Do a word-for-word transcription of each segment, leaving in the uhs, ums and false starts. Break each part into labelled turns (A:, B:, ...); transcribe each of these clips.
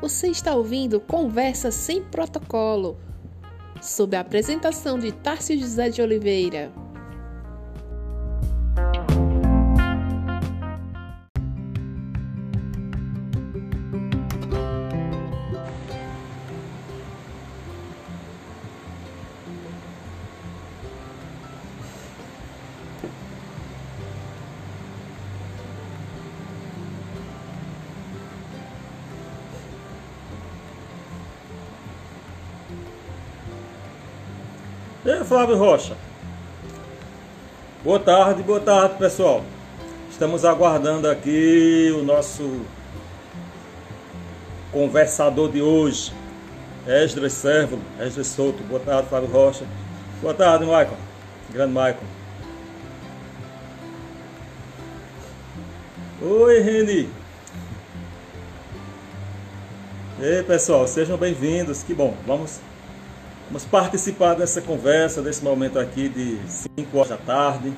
A: Você está ouvindo Conversa Sem Protocolo, sob a apresentação de Tárcio José de Oliveira.
B: E aí, Flávio Rocha. Boa tarde, boa tarde, pessoal. Estamos aguardando aqui o nosso conversador de hoje, Esdras Sérvulo, Esdras Souto. Boa tarde, Flávio Rocha. Boa tarde, Michael. Grande Michael. Oi, Reni. E aí, pessoal, sejam bem-vindos. Que bom, vamos... Vamos participar dessa conversa, desse momento aqui de cinco horas da tarde.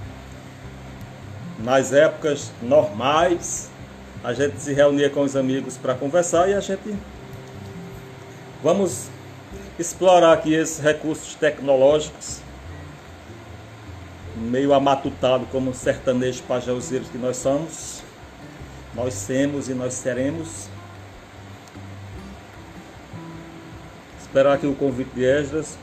B: Nas épocas normais, a gente se reunia com os amigos para conversar e a gente... Vamos explorar aqui esses recursos tecnológicos, meio amatutado como sertanejo pajeuzeiros que nós somos. Nós somos e nós seremos. Esperar aqui o convite de Esdras.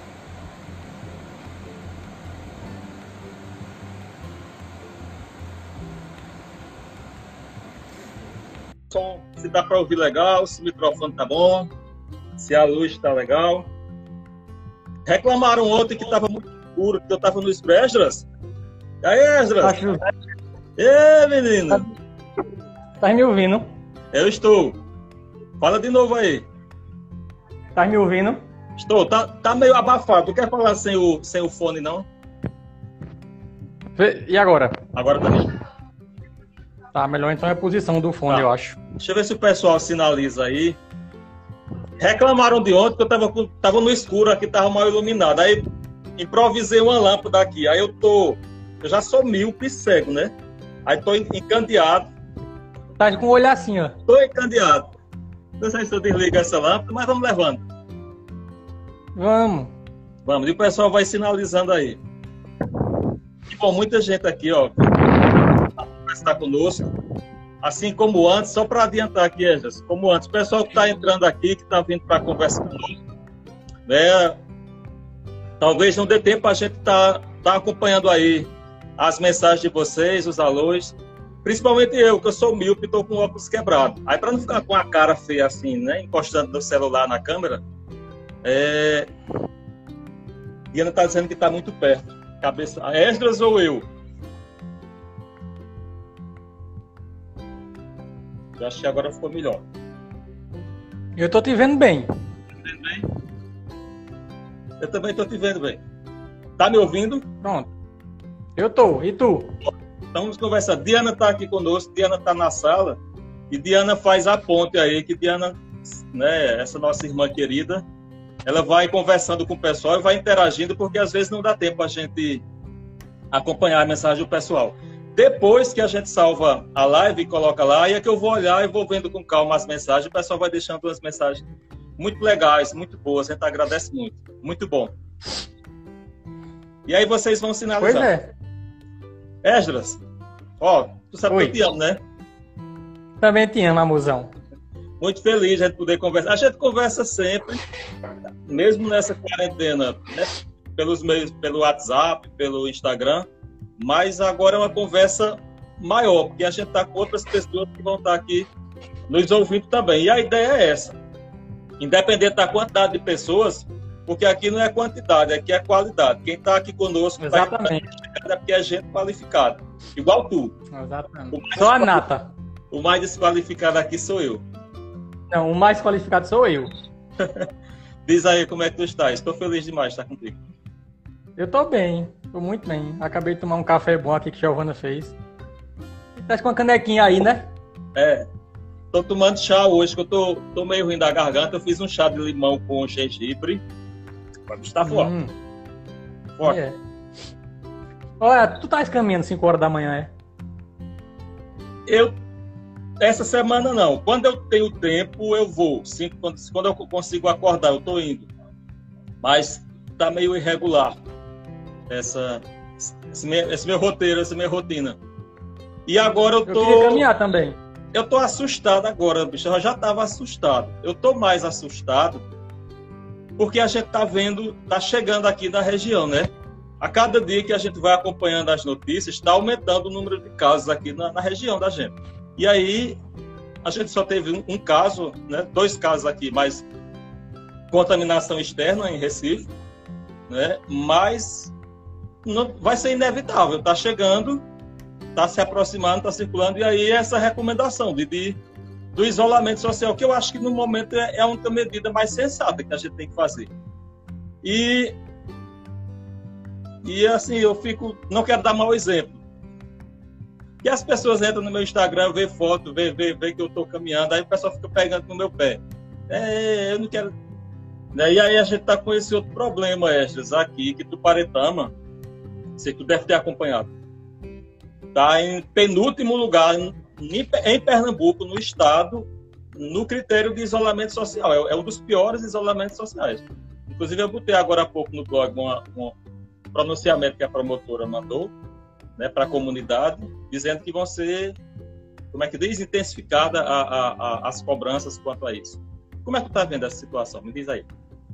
B: Som, se dá para ouvir legal, se o microfone tá bom, se a luz tá legal. Reclamaram ontem que estava muito escuro, que eu estava no escuro. Esdras? E aí, Esdras? Ei, menino!
C: Tá me ouvindo?
B: Eu estou. Fala de novo aí.
C: Tá me ouvindo?
B: Estou, tá, tá meio abafado. Tu quer falar sem o, sem o fone, não?
C: E agora?
B: Agora tá bem.
C: Tá, melhor então é a posição do fone,
B: Tá.
C: eu acho.
B: Deixa eu ver se o pessoal sinaliza aí. Reclamaram de ontem que eu tava, com- tava no escuro aqui, tava mal iluminado. Aí improvisei uma lâmpada aqui. Aí eu tô... Eu já sou míope e cego, né? Aí tô en- encandeado.
C: Tá com o olho assim, ó.
B: Tô encandeado. Não sei se eu desligo essa lâmpada, mas vamos levando.
C: Vamos.
B: Vamos, e o pessoal vai sinalizando aí. E bom, muita gente aqui, ó, está conosco. Assim como antes, só para adiantar aqui, Esdras, como antes, o pessoal que está entrando aqui, que está vindo para conversar conosco, né, talvez não dê tempo a gente estar tá, tá acompanhando aí as mensagens de vocês, os alôs. Principalmente eu, que eu sou míope e estou com o óculos quebrado. Aí, para não ficar com a cara feia assim, né, encostando no celular na câmera, é... Diana está dizendo que está muito perto. Cabeça... Esdras ou eu? Eu acho que agora ficou melhor.
C: Eu tô te vendo bem.
B: Vendo bem? Eu também estou te vendo bem. Tá me ouvindo?
C: Pronto. Eu tô. E tu?
B: Então vamos conversar. Diana está aqui conosco, Diana está na sala e Diana faz a ponte aí, que Diana, né, essa nossa irmã querida, ela vai conversando com o pessoal e vai interagindo, porque às vezes não dá tempo a gente acompanhar a mensagem do pessoal. Depois que a gente salva a live e coloca lá, aí é que eu vou olhar e vou vendo com calma as mensagens, o pessoal vai deixando umas mensagens muito legais, muito boas, a gente agradece muito, muito bom. E aí vocês vão sinalizar.
C: Pois é.
B: Esdras, ó, tu sabe
C: Oi.
B: que eu te amo, né?
C: Também te amo, amuzão.
B: Muito feliz de a gente poder conversar. A gente conversa sempre, mesmo nessa quarentena, né? Pelos meios, pelo WhatsApp, pelo Instagram, mas agora é uma conversa maior, porque a gente está com outras pessoas que vão estar aqui nos ouvindo também. E a ideia é essa, independente da quantidade de pessoas, porque aqui não é quantidade, aqui é qualidade. Quem está aqui conosco
C: Exatamente.
B: Tá, é porque é gente qualificada, igual tu.
C: Exatamente.
B: O mais
C: Só a nata.
B: O mais desqualificado aqui sou eu.
C: Não, o mais qualificado sou eu.
B: Diz aí como é que tu estás. Estou feliz demais de estar contigo.
C: Eu tô bem. Tô muito bem. Acabei de tomar um café bom aqui que a Giovana fez. Tá com uma canequinha aí, né?
B: É. Tô tomando chá hoje, que eu tô, tô meio ruim da garganta. Eu fiz um chá de limão com gengibre. Vai estar forte.
C: Hum,
B: Forte.
C: é. Olha, tu tá caminhando cinco horas da manhã, é?
B: Eu essa semana não. Quando eu tenho tempo, eu vou. Sim, quando, quando eu consigo acordar, eu estou indo. Mas tá meio irregular essa, esse, meu, esse meu roteiro, essa minha rotina. E agora eu tô...
C: Eu queria caminhar também.
B: Eu tô assustado agora, bicho. Eu já estava assustado. Eu tô mais assustado porque a gente tá vendo, tá chegando aqui na região, né? A cada dia que a gente vai acompanhando as notícias, está aumentando o número de casos aqui na, na região da gente. E aí, a gente só teve um, um caso, né? Dois casos aqui, mas contaminação externa em Recife, né? Mas não, vai ser inevitável. Tá chegando, tá se aproximando, tá circulando, e aí essa recomendação de, de, do isolamento social, que eu acho que no momento é, é a única medida mais sensata que a gente tem que fazer. E... E assim, eu fico... Não quero dar mau exemplo. E as pessoas entram no meu Instagram, vê foto, vê, vê, vê que eu estou caminhando, aí o pessoal fica pegando no meu pé. É, eu não quero... E aí a gente está com esse outro problema, Esdras, aqui, que Tuparetama, sei que tu deve ter acompanhado, está em penúltimo lugar em, em Pernambuco, no estado, no critério de isolamento social. É, é um dos piores isolamentos sociais. Inclusive, eu botei agora há pouco no blog uma... uma pronunciamento que a promotora mandou, né, para a comunidade, dizendo que vão ser, como é que diz, intensificada a, a, a, as cobranças quanto a isso. Como é que tu está vendo essa situação? Me diz aí.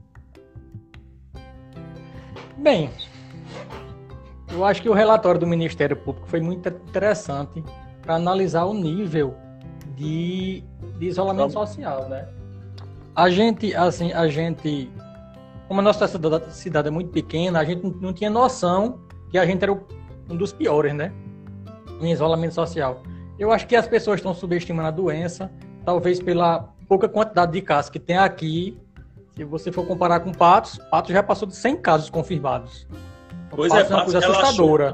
C: Bem, eu acho que o relatório do Ministério Público foi muito interessante para analisar o nível de, de isolamento Vamos. social, né? A gente, assim, a gente... Como a nossa cidade é muito pequena, a gente não tinha noção que a gente era um dos piores, né? Em isolamento social. Eu acho que as pessoas estão subestimando a doença, talvez pela pouca quantidade de casos que tem aqui. Se você for comparar com Patos, Patos já passou de cem casos confirmados.
B: Pois
C: Patos
B: é,
C: é uma coisa
B: Patos
C: assustadora.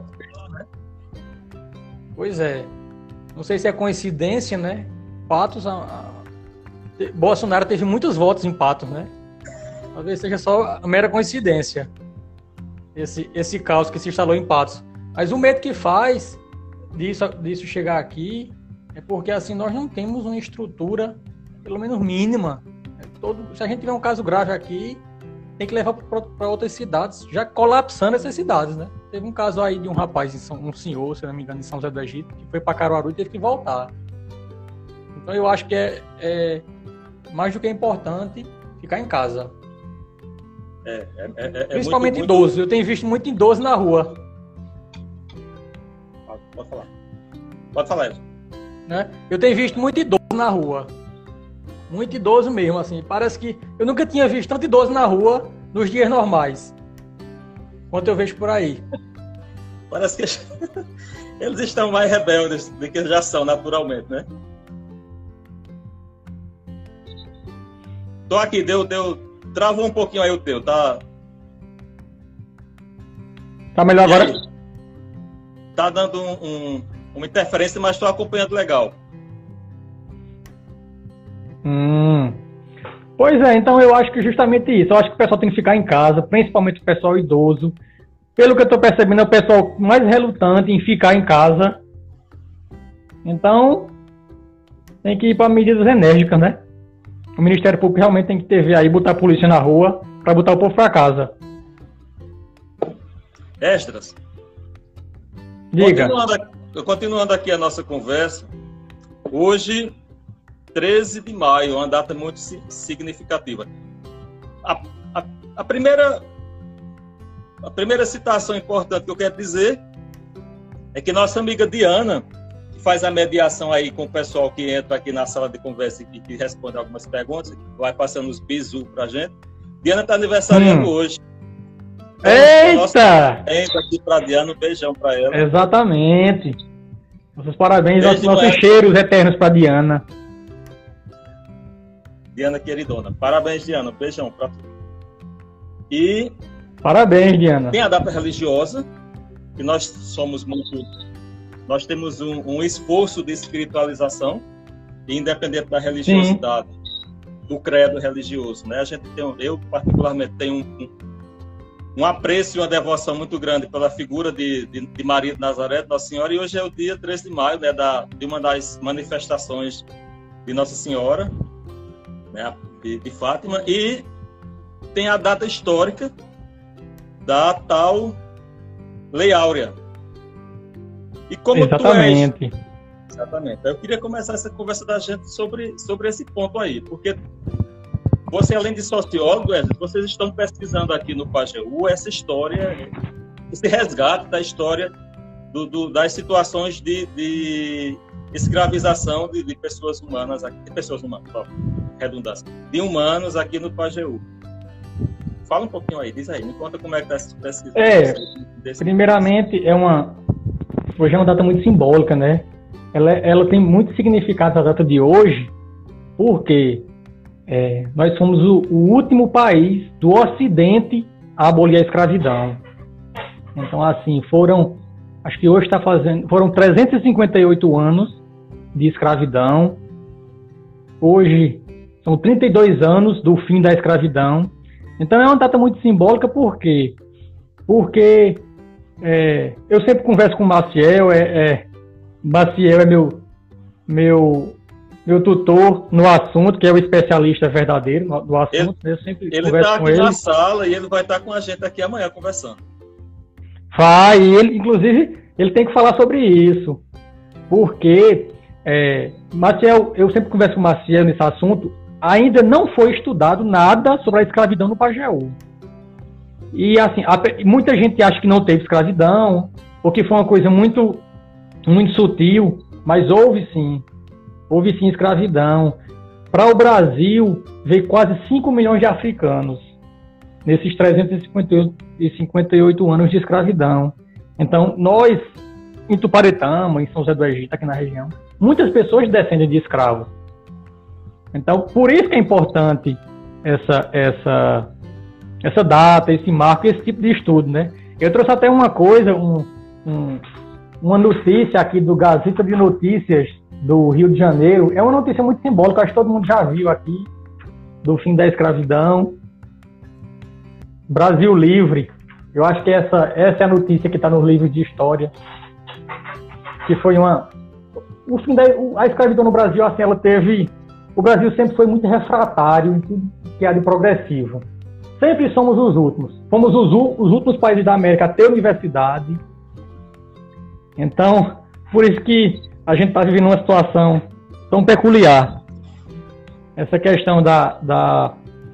C: Pois é. Não sei se é coincidência, né? Patos, a, a... Bolsonaro teve muitos votos em Patos, né? Talvez seja só mera coincidência esse, esse caos que se instalou em Patos. Mas o medo que faz disso, disso chegar aqui é porque assim, nós não temos uma estrutura, pelo menos mínima. Todo, se a gente tiver um caso grave aqui, tem que levar para outras cidades, já colapsando essas cidades, né? Teve um caso aí de um rapaz, em São, um senhor, se não me engano, em São José do Egito, que foi para Caruaru e teve que voltar. Então eu acho que é, é mais do que importante ficar em casa.
B: É, é, é, é
C: Principalmente
B: muito,
C: idoso.
B: muito...
C: Eu tenho visto muito idoso na rua.
B: Pode falar. Pode falar, Edson.
C: Né? Eu tenho visto muito idoso na rua. Muito idoso mesmo, assim. Parece que eu nunca tinha visto tanto idoso na rua nos dias normais. Quanto eu vejo por aí.
B: Parece que eles estão mais rebeldes do que já são, naturalmente, né? Tô aqui, deu... deu... Travou um pouquinho aí o teu, tá?
C: Tá melhor agora?
B: Tá dando um, um, uma interferência, mas estou acompanhando legal.
C: Hum. Pois é, então eu acho que justamente isso. Eu acho que o pessoal tem que ficar em casa, principalmente o pessoal idoso. Pelo que eu tô percebendo, é o pessoal mais relutante em ficar em casa. Então, tem que ir para medidas enérgicas, né? O Ministério Público realmente tem que ter aí, botar a polícia na rua para botar o povo para casa.
B: Esdras.
C: Diga.
B: Continuando, continuando aqui a nossa conversa, hoje, treze de maio, uma data muito significativa. A, a, a, primeira, a primeira citação importante que eu quero dizer é que nossa amiga Diana, faz a mediação aí com o pessoal que entra aqui na sala de conversa e que responde algumas perguntas, vai passando os bisu pra gente. Diana está aniversariando hum. hoje.
C: Eita!
B: Nossa, entra aqui pra Diana, um beijão pra ela.
C: Exatamente. Nossos parabéns,
B: Beijo,
C: nossos, nossos cheiros eternos pra Diana.
B: Diana queridona. Parabéns, Diana. Um beijão pra tu. E...
C: Parabéns, Diana.
B: Tem a data religiosa, que nós somos muito... Nós temos um, um esforço de espiritualização, independente da religiosidade, Sim. do credo religioso, né? A gente tem, eu particularmente tenho um, um apreço e uma devoção muito grande pela figura de, de, de Maria de Nazaré, de Nossa Senhora, e hoje é o dia treze de maio, né, da, de uma das manifestações de Nossa Senhora, né, de, de Fátima, e tem a data histórica da tal Lei Áurea. E como
C: Exatamente.
B: tu és... Exatamente. Eu queria começar essa conversa da gente sobre, sobre esse ponto aí, porque você, além de sociólogo, vocês estão pesquisando aqui no Pajeú essa história, esse resgate da história do, do, das situações de, de escravização de, de pessoas humanas, aqui, de pessoas humanas, ó, redundância, de humanos aqui no Pajeú. Fala um pouquinho aí, diz aí, me conta como é que está essa pesquisa.
C: É, desse... primeiramente, é uma, hoje é uma data muito simbólica, né? Ela, ela tem muito significado, a data de hoje, porque é, nós somos o, o último país do Ocidente a abolir a escravidão. Então, assim, foram, acho que hoje está fazendo, foram trezentos e cinquenta e oito anos de escravidão. Hoje são trinta e dois anos do fim da escravidão. Então, é uma data muito simbólica, por quê? Porque é, eu sempre converso com o Maciel, é, é, Maciel é meu, meu, meu tutor no assunto, que é o especialista verdadeiro no, no assunto. Ele, eu sempre
B: ele
C: converso
B: tá
C: com
B: aqui
C: ele.
B: na sala e ele vai estar com a gente aqui amanhã conversando.
C: Vai, ele, inclusive, ele tem que falar sobre isso. Porque, é, Maciel, eu sempre converso com o Maciel nesse assunto, ainda não foi estudado nada sobre a escravidão no Pajeú. E, assim, a, muita gente acha que não teve escravidão, porque foi uma coisa muito, muito sutil, mas houve sim. Houve sim escravidão. Para o Brasil, veio quase cinco milhões de africanos nesses trezentos e cinquenta e oito anos de escravidão. Então, nós, em Tuparetama, em São José do Egito, aqui na região, muitas pessoas descendem de escravos. Então, por isso que é importante essa, essa, essa data, esse marco, esse tipo de estudo, né? Eu trouxe até uma coisa, um, um, uma notícia aqui do Gazeta de Notícias do Rio de Janeiro. É uma notícia muito simbólica, acho que todo mundo já viu aqui, do fim da escravidão. Brasil livre. Eu acho que essa, essa é a notícia que está nos livros de história. Que foi uma... O fim da a escravidão no Brasil, assim, ela teve... O Brasil sempre foi muito refratário em tudo que há de progressivo. Sempre somos os últimos. Fomos os, os últimos países da América a ter universidade. Então, por isso que a gente está vivendo uma situação tão peculiar. Essa questão da, da,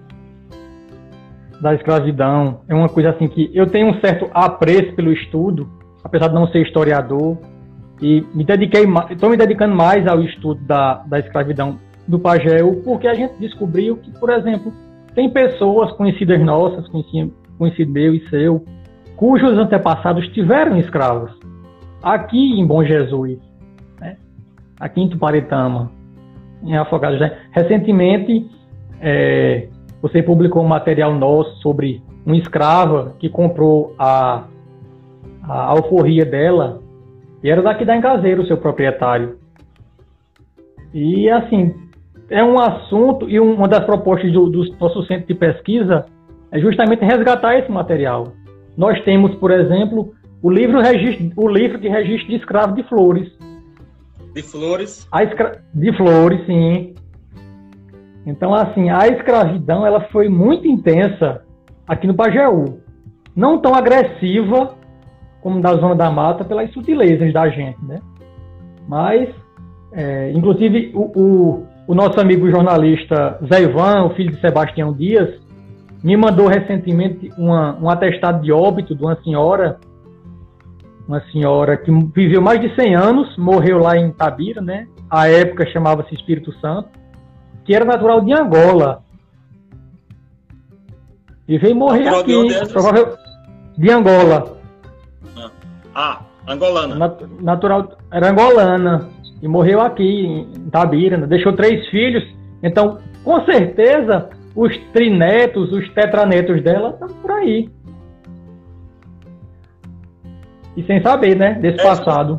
C: da escravidão é uma coisa assim que eu tenho um certo apreço pelo estudo, apesar de não ser historiador, e me dediquei, estou me dedicando mais ao estudo da, da escravidão do Pajeú, porque a gente descobriu que, por exemplo, tem pessoas conhecidas nossas, conhecido meu e seu, cujos antepassados tiveram escravos. Aqui em Bom Jesus, né? Aqui em Tuparetama, em Afogados. Né? Recentemente, é, você publicou um material nosso sobre uma escrava que comprou a, a alforria dela, e era daqui da Engazeira, o seu proprietário. E, assim, é um assunto, e uma das propostas do, do nosso centro de pesquisa é justamente resgatar esse material. Nós temos, por exemplo, o livro, registro, o livro de registro de escravo de Flores.
B: De Flores?
C: A escra... De Flores, sim. Então, assim, a escravidão ela foi muito intensa aqui no Pajeú. Não tão agressiva como na Zona da Mata, pelas sutilezas da gente, né? Mas, é, inclusive, o, o, o nosso amigo jornalista Zé Ivan, o filho de Sebastião Dias, me mandou recentemente uma, um atestado de óbito de uma senhora, uma senhora que viveu mais de cem anos, morreu lá em Itabira, né? À época chamava-se Espírito Santo, que era natural de Angola. E veio morrer natural aqui, de, provável, de Angola.
B: Ah, angolana.
C: Nat, natural, era angolana. E morreu aqui em Itabira, né? Deixou três filhos. Então, com certeza, os trinetos, os tetranetos dela estão por aí. E sem saber, né, desse é, passado.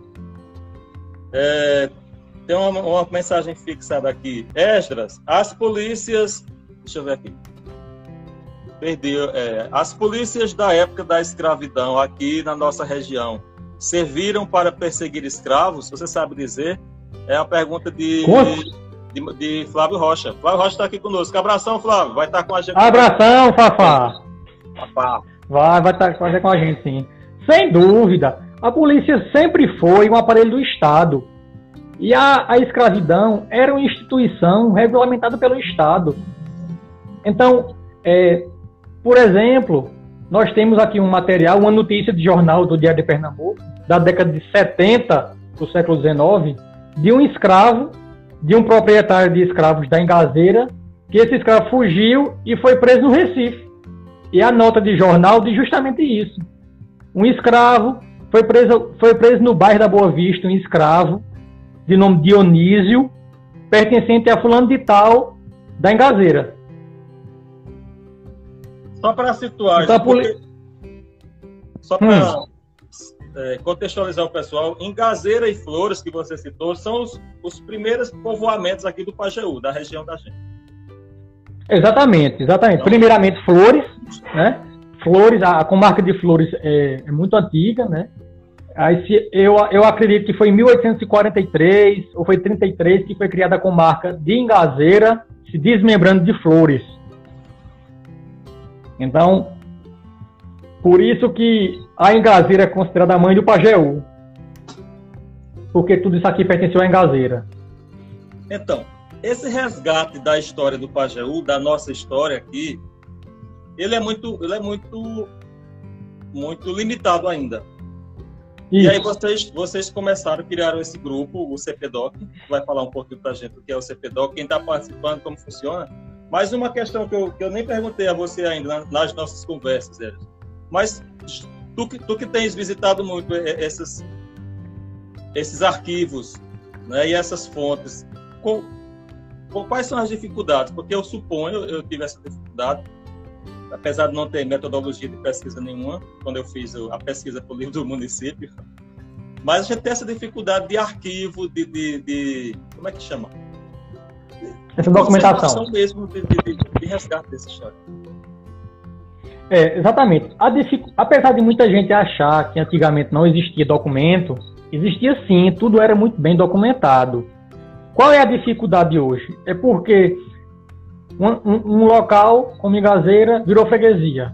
B: É, tem uma, uma mensagem fixada aqui. Esdras, as polícias... Deixa eu ver aqui. Perdi. É, as polícias da época da escravidão aqui na nossa região serviram para perseguir escravos? Você sabe dizer? É a pergunta de, de, de Flávio Rocha. Flávio Rocha está aqui conosco. Abração, Flávio. Vai estar com a gente.
C: Abração, Fafá. Fafá. Vai, vai estar vai estar com a gente, sim. Sem dúvida. A polícia sempre foi um aparelho do Estado. E a, a escravidão era uma instituição regulamentada pelo Estado. Então, é, por exemplo, nós temos aqui um material, uma notícia de jornal do Diário de Pernambuco, da década de setenta do século dezenove, de um escravo, de um proprietário de escravos da Engazeira, que esse escravo fugiu e foi preso no Recife. E a nota de jornal diz justamente isso. Um escravo foi preso, foi preso no bairro da Boa Vista, um escravo, de nome Dionísio, pertencente a fulano de tal, da Engazeira.
B: Só para situar,
C: então,
B: porque...
C: poli...
B: só para hum. é, contextualizar o pessoal, Engazeira e Flores, que você citou, são os, os primeiros povoamentos aqui do Pajeú, da região da gente.
C: Exatamente, exatamente. Então, primeiramente Flores, né? Flores, a, a comarca de Flores é, é muito antiga, né? Aí, se, eu, eu acredito que foi em mil oitocentos e quarenta e três ou foi trinta e três que foi criada a comarca de Engazeira, se desmembrando de Flores. Então, por isso que a Engazeira é considerada a mãe do Pajeú. Porque tudo isso aqui pertenceu à Engazeira.
B: Então, esse resgate da história do Pajeú, da nossa história aqui, ele é muito, ele é muito, muito limitado ainda. Isso. E aí vocês, vocês começaram, criaram esse grupo, o C P D O C, que vai falar um pouquinho para a gente o que é o C P D O C, quem está participando, como funciona. Mas uma questão que eu, que eu nem perguntei a você ainda nas nossas conversas, Eros. Mas tu que, tu que tens visitado muito esses, esses arquivos, né, e essas fontes, qual, quais são as dificuldades? Porque eu suponho, eu tive essa dificuldade, apesar de não ter metodologia de pesquisa nenhuma, quando eu fiz a pesquisa para o livro do município, mas a gente tem essa dificuldade de arquivo, de, de, de como é que chama?
C: Essa documentação.
B: Mesmo de, de, de resgate dessa história.
C: É, exatamente. A dific... Apesar de muita gente achar que antigamente não existia documento, existia sim, tudo era muito bem documentado. Qual é a dificuldade hoje? É porque um, um, um local como Engazeira virou freguesia.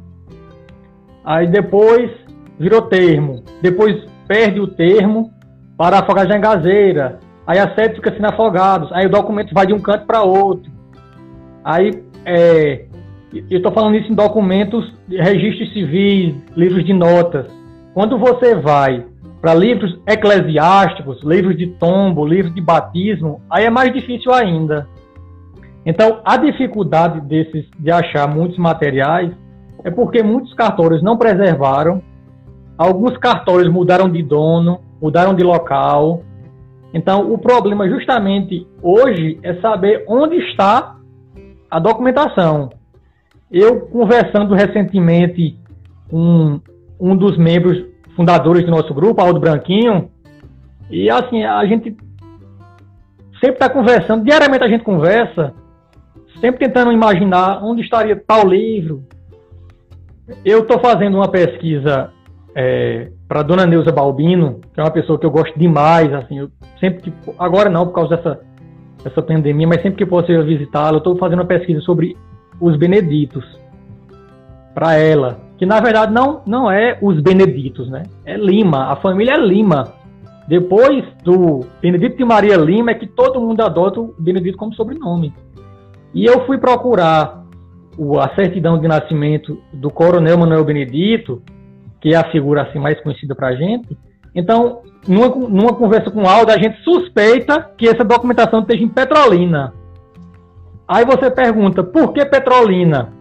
C: Aí depois virou termo. Depois perde o termo para afogar a Engazeira. Aí a sede fica sendo afogados. Aí o documento vai de um canto para outro. Aí, é, eu estou falando isso em documentos de registros civis, livros de notas. Quando você vai para livros eclesiásticos, livros de tombo, livros de batismo, aí é mais difícil ainda. Então, a dificuldade desses, de achar muitos materiais é porque muitos cartórios não preservaram, alguns cartórios mudaram de dono, mudaram de local. Então, o problema justamente hoje é saber onde está a documentação. Eu, conversando recentemente com um dos membros fundadores do nosso grupo, Aldo Branquinho, e assim, a gente sempre está conversando, diariamente a gente conversa, sempre tentando imaginar onde estaria tal livro. Eu estou fazendo uma pesquisa é, para a dona Neuza Balbino, que é uma pessoa que eu gosto demais, assim, eu sempre que, agora não, por causa dessa, dessa pandemia, mas sempre que posso ir visitá-la, eu estou fazendo uma pesquisa sobre os Beneditos, para ela, que na verdade não, não é os Beneditos, né? É Lima, a família é Lima. Depois do Benedito de Maria Lima é que todo mundo adota o Benedito como sobrenome. E eu fui procurar o, a certidão de nascimento do Coronel Manuel Benedito, que é a figura assim mais conhecida para a gente. Então, numa, numa conversa com o Aldo, a gente suspeita que essa documentação esteja em Petrolina. Aí você pergunta, por que Petrolina?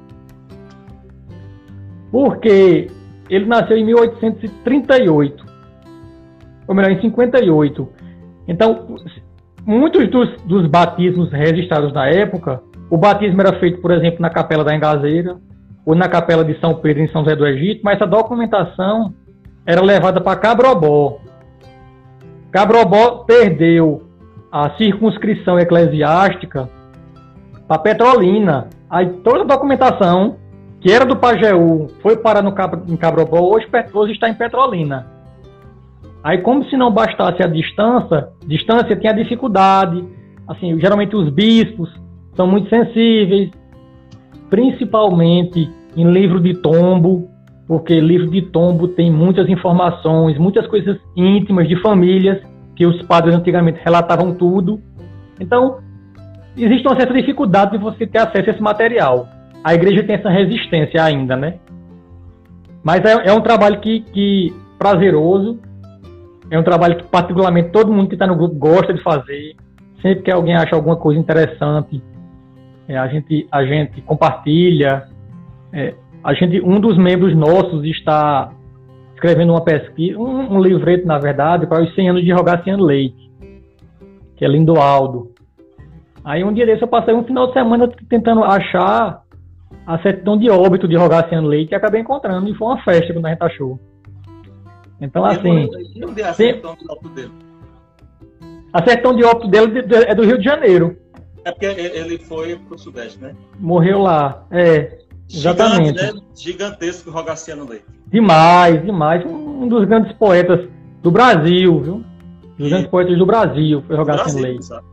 C: Porque ele nasceu em mil oitocentos e trinta e oito, ou melhor, em cinquenta e oito. Então, muitos dos, dos batismos registrados na época, o batismo era feito, por exemplo, na Capela da Engazeira, ou na Capela de São Pedro, em São José do Egito, mas essa documentação era levada para Cabrobó. Cabrobó perdeu a circunscrição eclesiástica para Petrolina. Aí toda a documentação que era do Pajeú, foi parar no Cab- em Cabrobó, hoje, hoje está em Petrolina. Aí, como se não bastasse a distância, distância tinha dificuldade. Assim, geralmente os bispos são muito sensíveis, principalmente em livro de tombo, porque livro de tombo tem muitas informações, muitas coisas íntimas de famílias, que os padres antigamente relatavam tudo. Então, existe uma certa dificuldade de você ter acesso a esse material. A igreja tem essa resistência ainda, né? Mas é, é um trabalho que, que prazeroso, é um trabalho que particularmente todo mundo que está no grupo gosta de fazer. Sempre que alguém acha alguma coisa interessante, é, a, gente, a gente compartilha. É, a gente, um dos membros nossos está escrevendo uma pesquisa, um, um livreto, na verdade, para os cem anos de Rogaciano Leite, que é Lindoaldo. Aí um dia desse eu passei um final de semana tentando achar a certidão de óbito de Rogaciano Leite e acabei encontrando, e foi uma festa quando a gente achou. Então, assim...
B: E onde é a certidão de óbito dele?
C: A certidão de óbito dele é do Rio de Janeiro.
B: É porque ele foi pro Sudeste, né?
C: Morreu lá, é. Exatamente.
B: Gigante, né? Gigantesco Rogaciano Leite.
C: Demais, demais. Um dos grandes poetas do Brasil, viu? Dos grandes poetas do Brasil, foi Rogaciano Leite.
B: Sabe?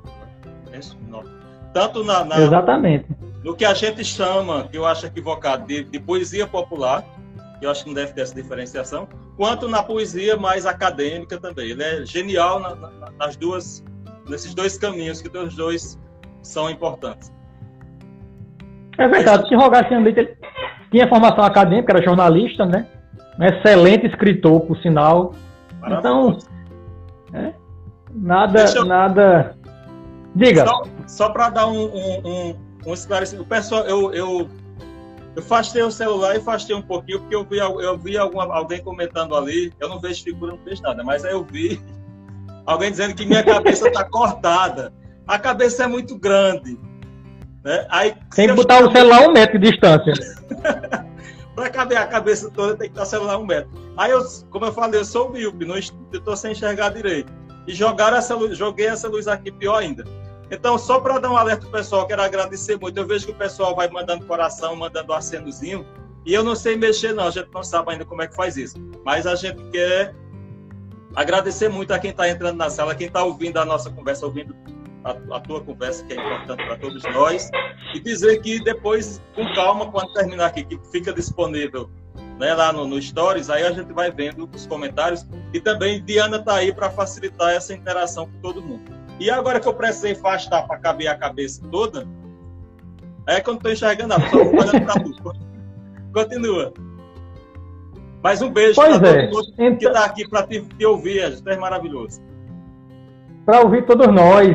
B: Tanto na, na,
C: Exatamente.
B: no que a gente chama, que eu acho equivocado, de, de poesia popular, que eu acho que não deve ter essa diferenciação, quanto na poesia mais acadêmica também. Ele é genial na, na, nas duas, nesses dois caminhos, que os dois são importantes.
C: É verdade, que Rogaciano Leite ele tinha formação acadêmica, era jornalista, né? Um excelente escritor, por sinal. Então, é, nada, eu... nada... Diga.
B: Só, só para dar um, um, um, um esclarecimento. O pessoal, eu, eu, eu afastei o celular e afastei um pouquinho, porque eu vi, eu vi alguma, alguém comentando ali, eu não vejo figura, não vejo nada, mas aí eu vi alguém dizendo que minha cabeça está cortada. A cabeça é muito grande. Né? Aí,
C: tem que botar o celular a um metro de distância.
B: Para caber a cabeça toda, tem que estar o celular a um metro. Aí, eu, como eu falei, eu sou míope, não estou sem enxergar direito. E jogaram essa luz, joguei essa luz aqui, pior ainda. Então, só para dar um alerta pro pessoal, quero agradecer muito. Eu vejo que o pessoal vai mandando coração, mandando um acenozinho, e eu não sei mexer não, a gente não sabe ainda como é que faz isso. Mas a gente quer agradecer muito a quem está entrando na sala, quem está ouvindo a nossa conversa, ouvindo a, a tua conversa, que é importante para todos nós, e dizer que depois, com calma, quando terminar aqui, que fica disponível, né, lá no, no Stories, aí a gente vai vendo os comentários, e também Diana está aí para facilitar essa interação com todo mundo. E agora que eu precisei afastar para caber a cabeça toda, é que eu não estou enxergando nada, só vou olhando para tudo. Continua. Mais um beijo para
C: é.
B: todo mundo
C: então...
B: que está aqui para te, te ouvir, Edson. Tu és maravilhoso.
C: Para ouvir todos nós.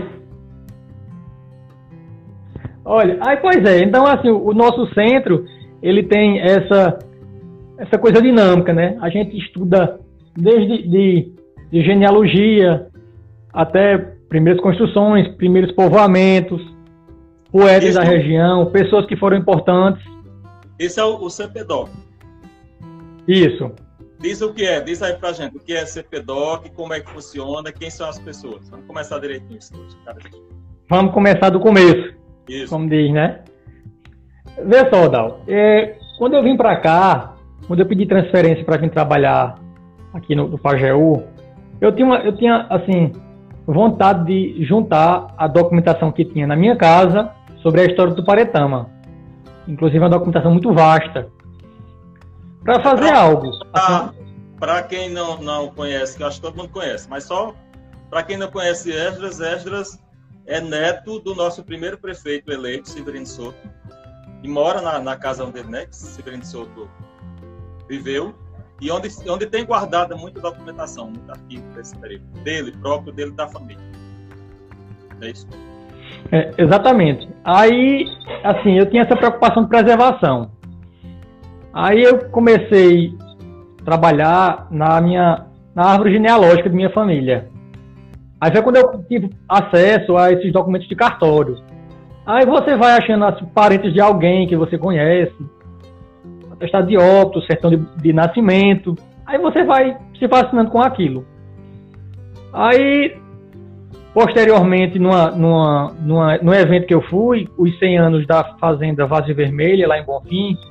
C: Olha, aí, pois é, então assim, o, o nosso centro, ele tem essa, essa coisa dinâmica, né? A gente estuda desde de, de genealogia até primeiras construções, primeiros povoamentos, poetas
B: Isso.
C: da região, pessoas que foram importantes.
B: Esse é o, o C P D O C.
C: Isso.
B: Diz o que é, diz aí pra gente, o que é C P D O C, como é que funciona, quem são as pessoas. Vamos começar direitinho isso hoje.
C: Vamos começar do começo,
B: isso.
C: Como diz, né? Vê só, Dal, é, quando eu vim para cá, quando eu pedi transferência para vir trabalhar aqui no, no Pajeú, eu tinha, uma, eu tinha, assim, vontade de juntar a documentação que tinha na minha casa sobre a história do Paretama. Inclusive uma documentação muito vasta. Para fazer pra, algo.
B: Para assim, quem não, não conhece, que eu acho que todo mundo conhece, mas só para quem não conhece Esdras, Esdras é neto do nosso primeiro prefeito eleito, Severino Souto, e mora na, na casa onde ele, né, Severino Souto viveu, e onde, onde tem guardada muita documentação, muito arquivo desse período, dele próprio, dele da família. É isso?
C: É, exatamente. Aí, assim, eu tinha essa preocupação de preservação. Aí eu comecei a trabalhar na minha na árvore genealógica de minha família. Aí foi quando eu tive acesso a esses documentos de cartório. Aí você vai achando assim, parentes de alguém que você conhece, atestado de óbito, certidão de, de nascimento. Aí você vai se fascinando com aquilo. Aí, posteriormente, numa, numa, numa, num evento que eu fui, os cem anos da Fazenda Vazia Vermelha, lá em Bonfim,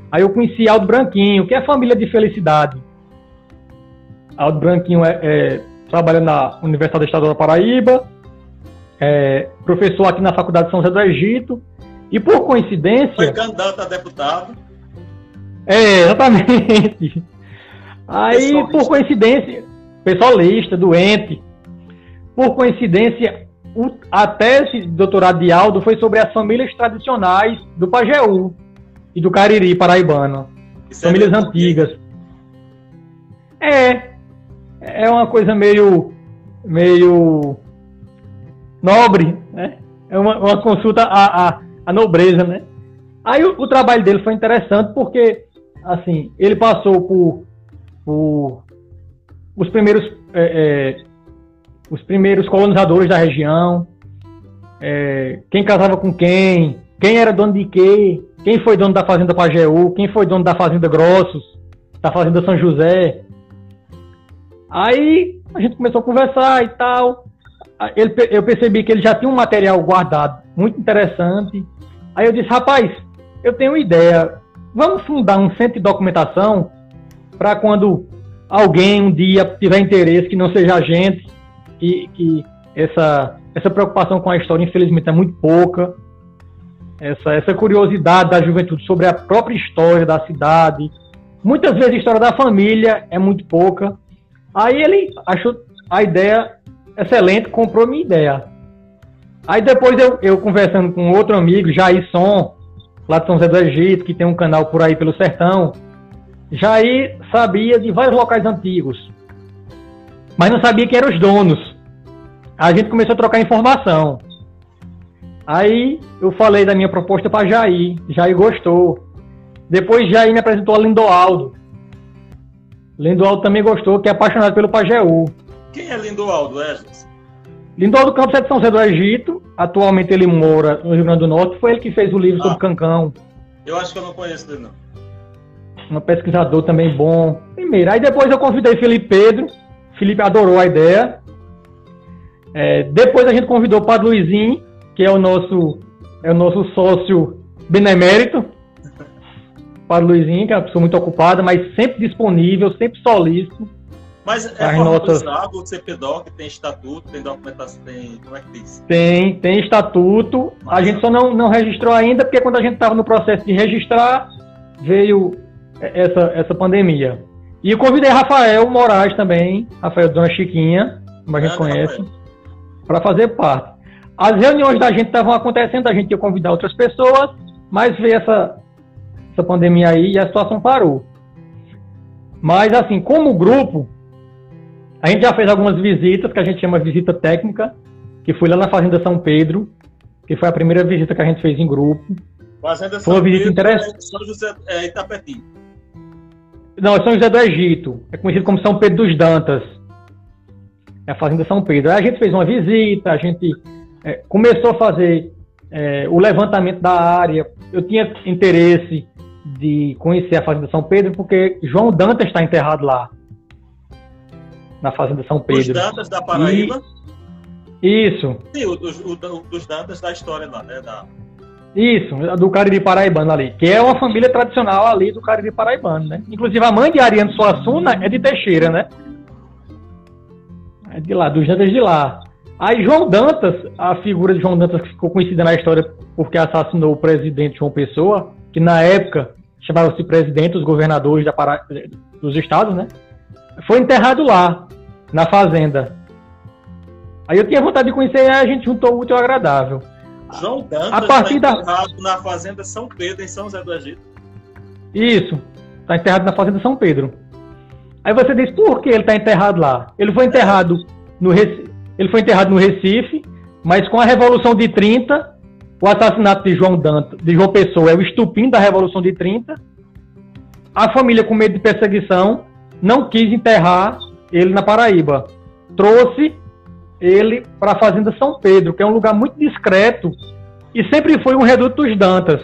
C: Aí eu conheci Aldo Branquinho, que é família de Felicidade. Aldo Branquinho é, é, trabalha na Universidade Estadual da Paraíba, é professor aqui na Faculdade de São José do Egito, e por coincidência...
B: Foi candidato a deputado.
C: É, exatamente. Aí, por coincidência, pessoalista, doente, por coincidência, o, a tese de doutorado de Aldo foi sobre as famílias tradicionais do Pajeú e do Cariri paraibano. Isso famílias é antigas. É, é uma coisa meio, meio nobre, né? É uma, uma consulta à, à, à nobreza, né? Aí o, o trabalho dele foi interessante porque, assim, ele passou por, por os primeiros, é, é, os primeiros colonizadores da região, é, quem casava com quem, quem era dono de quê, quem foi dono da fazenda Pajeú, quem foi dono da fazenda Grossos, da fazenda São José. Aí a gente começou a conversar e tal. Ele, eu percebi que ele já tinha um material guardado muito interessante. Aí eu disse, rapaz, eu tenho uma ideia, vamos fundar um centro de documentação para quando alguém um dia tiver interesse, que não seja a gente, que, que essa, essa preocupação com a história, infelizmente, é muito pouca. Essa, essa curiosidade da juventude sobre a própria história da cidade. Muitas vezes a história da família é muito pouca. Aí ele achou a ideia excelente, comprou minha ideia. Aí depois eu, eu conversando com outro amigo, Jair Som, lá de São José do Egito, que tem um canal por aí pelo sertão, Jair sabia de vários locais antigos, mas não sabia quem eram os donos. A gente começou a trocar informação. Aí eu falei da minha proposta para Jair, Jair gostou. Depois Jair me apresentou a Lindoaldo. Lindoaldo também gostou, que é apaixonado pelo Pajeú.
B: Quem é Lindoaldo, Esdras?
C: Lindoaldo Campos é de São José do Egito, atualmente ele mora no Rio Grande do Norte, foi ele que fez o livro ah, sobre Cancão.
B: Eu acho que eu não conheço ele, não.
C: Um pesquisador também bom. Primeiro, aí depois eu convidei Felipe Pedro, Felipe adorou a ideia. É, depois a gente convidou o Padre Luizinho, que é o nosso, é o nosso sócio benemérito. Padre Luizinho, que é uma pessoa muito ocupada, mas sempre disponível, sempre solícito.
B: Mas é formalizado, nossas... o C P D O C tem estatuto, tem documentação, tem... Como é que diz?
C: Tem, tem estatuto. Mas... A gente só não, não registrou ainda, porque quando a gente estava no processo de registrar, veio essa, essa pandemia. E eu convidei Rafael Moraes também, Rafael Dona Chiquinha, como a gente é, conhece, para fazer parte. As reuniões da gente estavam acontecendo, a gente ia convidar outras pessoas, mas veio essa, essa pandemia aí e a situação parou. Mas assim, como grupo, a gente já fez algumas visitas, que a gente chama de visita técnica, que foi lá na Fazenda São Pedro, que foi a primeira visita que a gente fez em grupo.
B: Fazenda
C: foi uma visita interessante.
B: São José é, Itapetim.
C: Não, é São José do Egito. É conhecido como São Pedro dos Dantas. É a Fazenda São Pedro. Aí a gente fez uma visita, a gente é, começou a fazer é, o levantamento da área. Eu tinha interesse de conhecer a Fazenda São Pedro, porque João Dantas está enterrado lá. Na Fazenda São Pedro.
B: Os Dantas da Paraíba?
C: E... Isso.
B: Sim, o, o, o, dos Dantas da história lá, né? Da...
C: Isso, do Cariri paraibano ali, que é uma família tradicional ali do Cariri paraibano, né? Inclusive a mãe de Ariano Suassuna é de Teixeira, né? É de lá, dos Dantas de lá. Aí João Dantas, a figura de João Dantas que ficou conhecida na história porque assassinou o presidente João Pessoa, que na época chamava-se presidente dos governadores da Para... dos estados, né? Foi enterrado lá, na fazenda. Aí eu tinha vontade de conhecer e a gente juntou o útil ao agradável.
B: João Dantas
C: a partir
B: está
C: da...
B: enterrado na Fazenda São Pedro, em São José do Egito.
C: Isso, está enterrado na Fazenda São Pedro. Aí você diz, por que ele está enterrado lá? Ele foi enterrado, no Recife, ele foi enterrado no Recife, mas com a Revolução de trinta, o assassinato de João Dantas, de João Pessoa é o estupim da Revolução de trinta, a família, com medo de perseguição, não quis enterrar ele na Paraíba. Trouxe ele para a Fazenda São Pedro, que é um lugar muito discreto e sempre foi um reduto dos Dantas.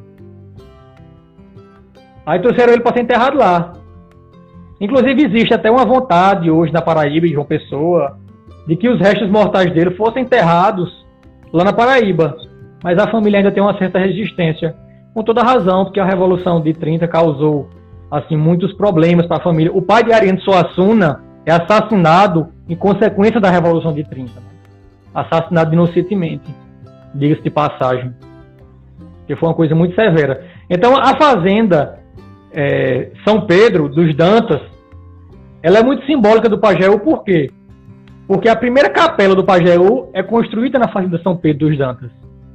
C: Aí trouxeram ele para ser enterrado lá. Inclusive existe até uma vontade hoje na Paraíba, de João Pessoa, de que os restos mortais dele fossem enterrados lá na Paraíba. Mas a família ainda tem uma certa resistência com toda razão, porque a Revolução de trinta causou assim, muitos problemas para a família. O pai de Ariano Suassuna é assassinado em consequência da Revolução de trinta. Assassinado inocentemente, diga-se de passagem. Que foi uma coisa muito severa. Então, a fazenda é, São Pedro dos Dantas, ela é muito simbólica do Pajeú, por quê? Porque a primeira capela do Pajeú é construída na fazenda São Pedro dos Dantas.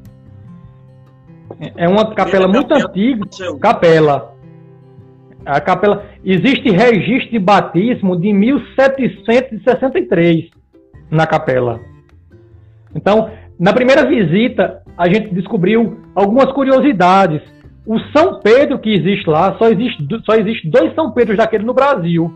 C: É uma capela muito antiga, capela. A capela, existe registro de batismo de mil setecentos e sessenta e três na capela. Então, na primeira visita, a gente descobriu algumas curiosidades. O São Pedro que existe lá, só existe, só existe dois São Pedros daquele no Brasil.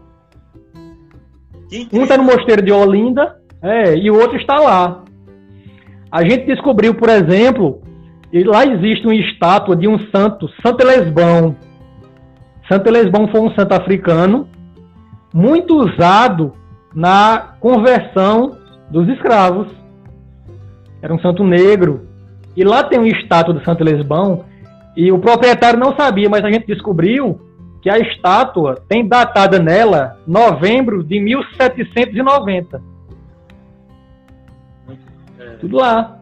C: Um está no Mosteiro de Olinda, é, e o outro está lá. A gente descobriu, por exemplo, que lá existe uma estátua de um santo, Santo Elesbão. Santo Elesbão foi um santo africano muito usado na conversão dos escravos. Era um santo negro. E lá tem uma estátua do Santo Elesbão, e o proprietário não sabia, mas a gente descobriu que a estátua tem datada nela novembro de mil setecentos e noventa. É. Tudo lá.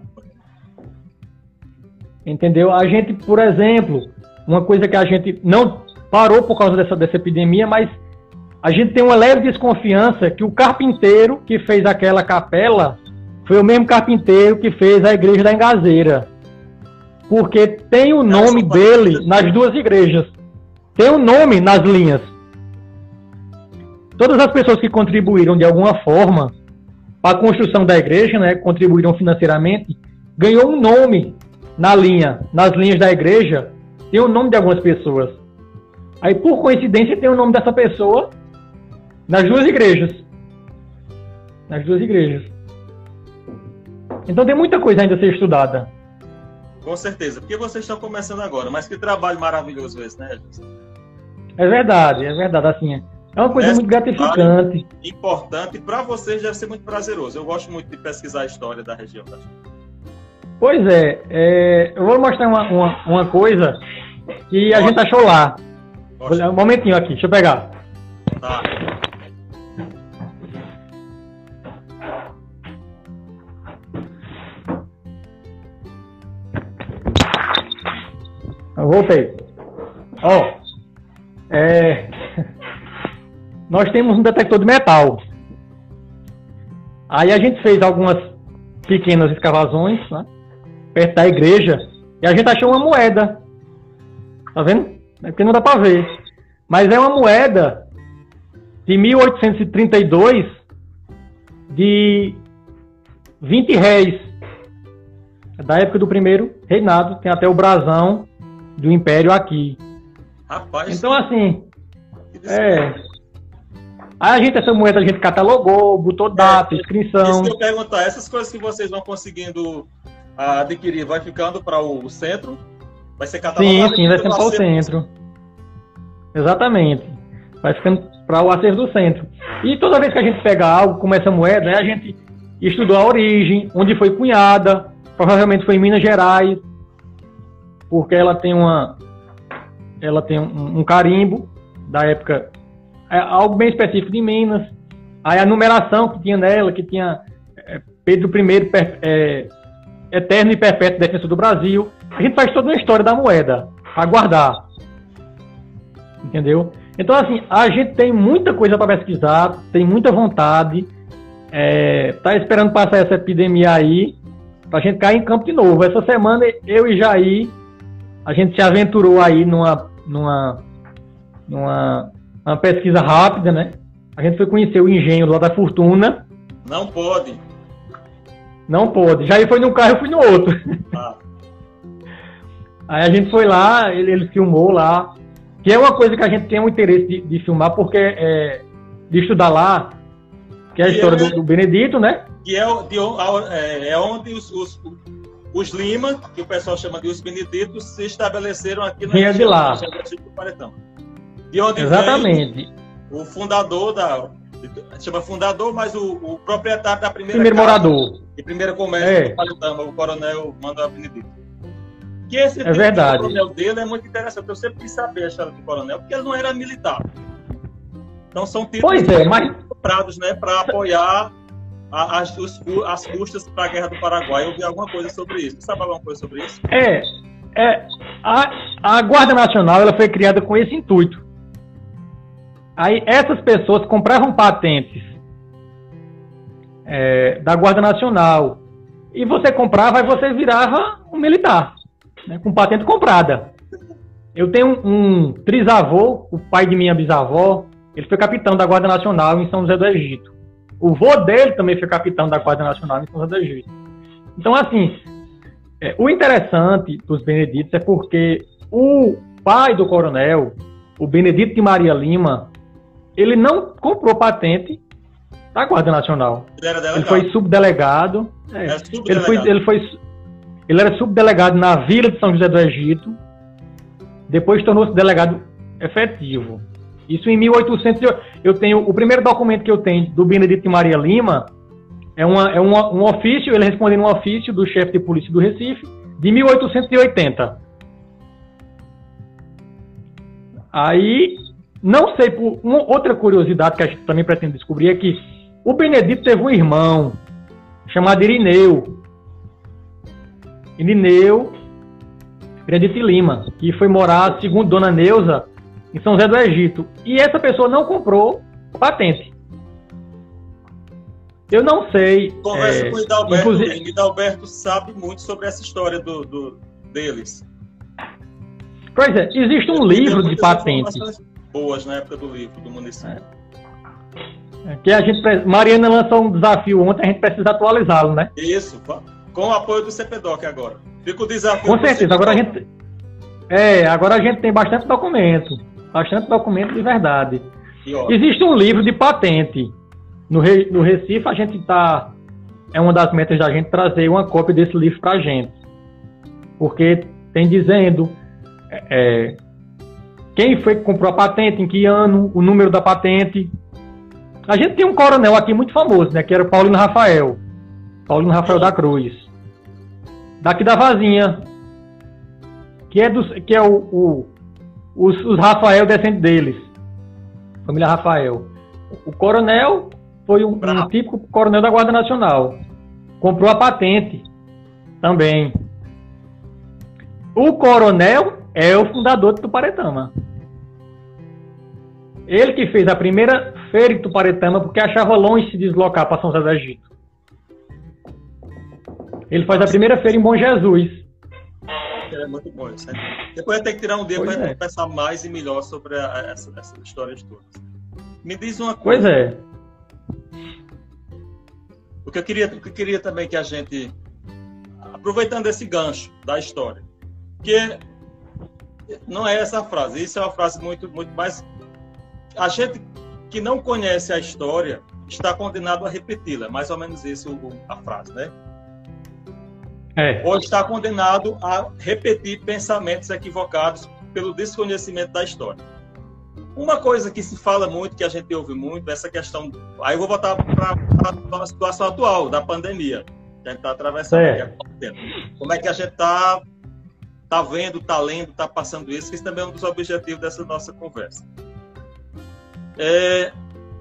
C: Entendeu? A gente, por exemplo, uma coisa que a gente não parou por causa dessa, dessa epidemia, mas a gente tem uma leve desconfiança que o carpinteiro que fez aquela capela foi o mesmo carpinteiro que fez a igreja da Engazeira. Porque tem o nome dele nas duas igrejas. Tem o nome nas linhas. Todas as pessoas que contribuíram de alguma forma para a construção da igreja, né, contribuíram financeiramente, ganhou um nome na linha, nas linhas da igreja, tem o nome de algumas pessoas. Aí, por coincidência, tem o nome dessa pessoa nas duas igrejas. Nas duas igrejas. Então tem muita coisa ainda a ser estudada.
B: Com certeza, porque vocês estão começando agora, mas que trabalho maravilhoso esse, né, Jesus?
C: É verdade, é verdade, assim, é uma coisa esse muito gratificante.
B: Importante, para vocês deve ser muito prazeroso. Eu gosto muito de pesquisar a história da região. Tá?
C: Pois é, é, eu vou mostrar uma, uma, uma coisa que a Gosto. gente achou lá. Gosto. Um momentinho aqui, deixa eu pegar.
B: Tá.
C: Eu voltei. Ó, é, nós temos um detector de metal. Aí a gente fez algumas pequenas escavações, né, perto da igreja, e a gente achou uma moeda. Tá vendo? É porque não dá para ver. Mas é uma moeda de mil oitocentos e trinta e dois de vinte réis. Da época do primeiro reinado, tem até o brasão do Império aqui.
B: Rapaz.
C: Então, assim, é. Aí a gente, essa moeda a gente catalogou, botou data, é, inscrição.
B: Isso que eu perguntar, essas coisas que vocês vão conseguindo adquirir, vai ficando para o centro? Vai ser catalogado?
C: Sim, sim, vai ser para o centro. Exatamente. Vai ficando para o acervo do centro. E toda vez que a gente pega algo como essa moeda, né, a gente estudou a origem, onde foi cunhada, provavelmente foi em Minas Gerais, porque ela tem uma, ela tem um, um carimbo da época, é algo bem específico de Minas. Aí a numeração que tinha nela, que tinha é, Pedro I, per, é, eterno e perpétuo defensor do Brasil. A gente faz toda uma história da moeda para guardar, entendeu? Então, assim, a gente tem muita coisa para pesquisar, tem muita vontade, é, tá esperando passar essa epidemia aí para a gente cair em campo de novo. Essa semana eu e Jair, a gente se aventurou aí numa, numa, numa uma pesquisa rápida, né? A gente foi conhecer o engenho lá da Fortuna.
B: Não pode.
C: Não pode. Jair foi num carro, eu fui no outro. Ah. Aí a gente foi lá, ele, ele filmou lá, que é uma coisa que a gente tem um interesse de, de filmar, porque é, de estudar lá, que é a história é, do, do Benedito, né?
B: Que é, de, é, é onde os, os, os Lima, que o pessoal chama de os Beneditos, se estabeleceram aqui na
C: região de lá.
B: do Paredão. De onde
C: Exatamente.
B: Vem o fundador da... chama fundador, mas o, o proprietário da primeira
C: primeiro
B: casa,
C: morador.
B: E primeiro comércio
C: é.
B: do Paredão, o coronel Manuel Benedito. Que esse
C: É
B: tipo
C: verdade.
B: de coronel dele é muito interessante. Eu sempre quis saber a história do coronel, porque ele não era militar. Então são títulos
C: Pois é, mas
B: comprados, né, para apoiar a, as, os, as custas para a Guerra do Paraguai. Eu vi alguma coisa sobre isso. Você sabe alguma coisa sobre isso?
C: é, é a, a Guarda Nacional ela foi criada com esse intuito. Aí essas pessoas compravam patentes é, da Guarda Nacional e você comprava e você virava um militar, né, com patente comprada. Eu tenho um, um trisavô, o pai de minha bisavó, ele foi capitão da Guarda Nacional em São José do Egito. O vô dele também foi capitão da Guarda Nacional em São José do Egito. Então, assim, é, o interessante dos Beneditos é porque o pai do coronel, o Benedito de Maria Lima, ele não comprou patente da Guarda Nacional.
B: Ele era delegado.
C: Ele foi subdelegado. É,
B: Era
C: ele,
B: subdelegado.
C: foi, ele, foi, ele era subdelegado na Vila de São José do Egito, depois tornou-se delegado efetivo. Isso em mil e oitocentos. Eu tenho o primeiro documento que eu tenho do Benedito de Maria Lima é, uma, é uma, um ofício, ele respondendo um ofício do chefe de polícia do Recife de mil oitocentos e oitenta. Aí, não sei, por uma outra curiosidade que a gente também pretende descobrir é que o Benedito teve um irmão chamado Irineu. Irineu Benedito de Lima, que foi morar, segundo Dona Neuza, em São José do Egito. E essa pessoa não comprou patente. Eu não sei...
B: Conversa
C: é,
B: com o Hidalberto.
C: inclusive...
B: O Hidalberto sabe muito sobre essa história do, do, deles.
C: Pois é, existe um
B: Ele
C: livro
B: tem
C: de
B: muitas
C: patentes.
B: informações boas na época do livro, do município.
C: É, que a gente... Mariana lançou um desafio ontem, a gente precisa atualizá-lo, né?
B: Isso, com o apoio do CPDOC agora. Fica o desafio.
C: Com certeza, agora a gente... É, agora a gente tem bastante documento. Bastante documento de verdade.
B: E, ó,
C: existe um livro de patente. No, Re, no Recife, a gente está... É uma das metas da gente trazer uma cópia desse livro para a gente. Porque tem dizendo... É, quem foi que comprou a patente, em que ano, o número da patente. A gente tem um coronel aqui muito famoso, né? Que era o Paulino Rafael. Paulino Rafael da Cruz. Daqui da Vazinha. Que é, dos, que é o, o, os, os Rafael descendentes deles. Família Rafael. O coronel foi um, um típico coronel da Guarda Nacional. Comprou a patente também. O coronel é o fundador de Tuparetama. Ele que fez a primeira feira em Tuparetama porque achava longe se deslocar para São José do Egito. Ele faz a primeira feira em Bom Jesus.
B: É muito bom isso. Né? Depois tem que tirar um dia para
C: é.
B: conversar mais e melhor sobre a, essa, essas histórias todas. Me diz uma coisa.
C: Pois é.
B: O que eu queria, o que eu queria também que a gente, aproveitando esse gancho da história, que não é essa frase, isso é uma frase muito, muito mais... A gente que não conhece a história está condenado a repeti-la, mais ou menos isso a frase, né?
C: É.
B: Ou está condenado a repetir pensamentos equivocados pelo desconhecimento da história. Uma coisa que se fala muito, que a gente ouve muito, é essa questão... Aí eu vou botar para a situação atual, da pandemia, que a gente está atravessando.
C: É.
B: Como é que a gente está tá vendo, está lendo, está passando isso, que isso também é um dos objetivos dessa nossa conversa. É...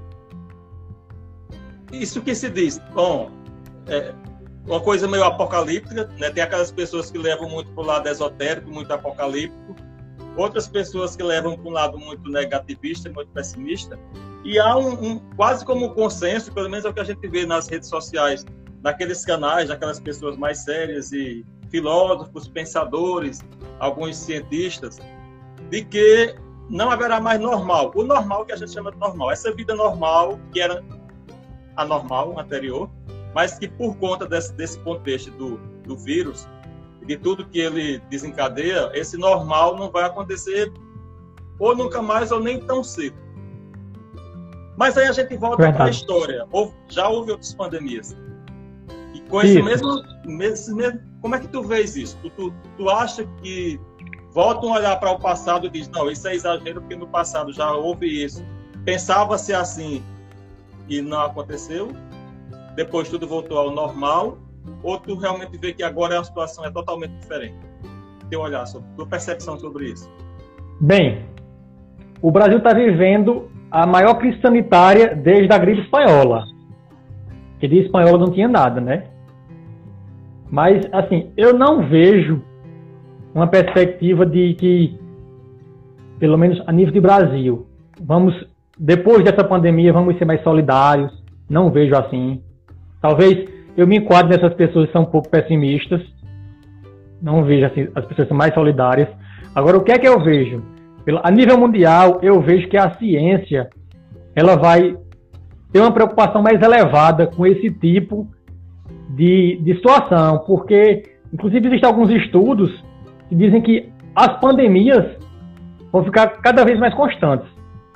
B: Isso que se diz, bom... É... uma coisa meio apocalíptica, né? Tem aquelas pessoas que levam muito para o lado esotérico, muito apocalíptico, outras pessoas que levam para um lado muito negativista, muito pessimista, e há um, um quase como um consenso, pelo menos é o que a gente vê nas redes sociais, naqueles canais, daquelas pessoas mais sérias e filósofos, pensadores, alguns cientistas, de que não haverá mais normal. O normal que a gente chama de normal, essa vida normal que era anormal, anterior, mas que por conta desse, desse contexto do, do vírus, de tudo que ele desencadeia, esse normal não vai acontecer ou nunca mais ou nem tão cedo. Mas aí a gente volta para a história. Houve, já houve outras pandemias. E com esse mesmo, esse mesmo... Como é que tu vês isso? Tu, tu, tu acha que voltam a olhar para o passado e diz, não, isso é exagero porque no passado já houve isso. Pensava-se assim e não aconteceu? Depois tudo voltou ao normal, ou tu realmente vê que agora a situação é totalmente diferente? teu olhar, sobre tua percepção sobre isso?
C: Bem, o Brasil está vivendo a maior crise sanitária desde a gripe espanhola. Que de espanhola não tinha nada, né? Mas, assim, eu não vejo uma perspectiva de que, pelo menos a nível de Brasil, vamos, depois dessa pandemia, vamos ser mais solidários. Não vejo assim. Talvez eu me enquadre nessas pessoas que são um pouco pessimistas. Não vejo assim, as pessoas são mais solidárias. Agora, o que é que eu vejo? A nível mundial, eu vejo que a ciência ela vai ter uma preocupação mais elevada com esse tipo de, de situação, porque, inclusive, existem alguns estudos que dizem que as pandemias vão ficar cada vez mais constantes.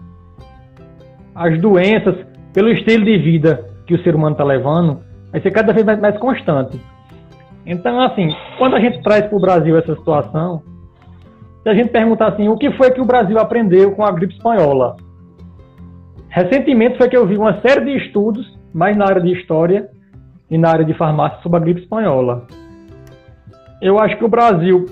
C: As doenças, pelo estilo de vida que o ser humano está levando, vai ser cada vez mais, mais constante. Então, assim, quando a gente traz para o Brasil essa situação, se a gente perguntar assim, o que foi que o Brasil aprendeu com a gripe espanhola? Recentemente foi que eu vi uma série de estudos, mais na área de história e na área de farmácia, sobre a gripe espanhola. Eu acho que o Brasil,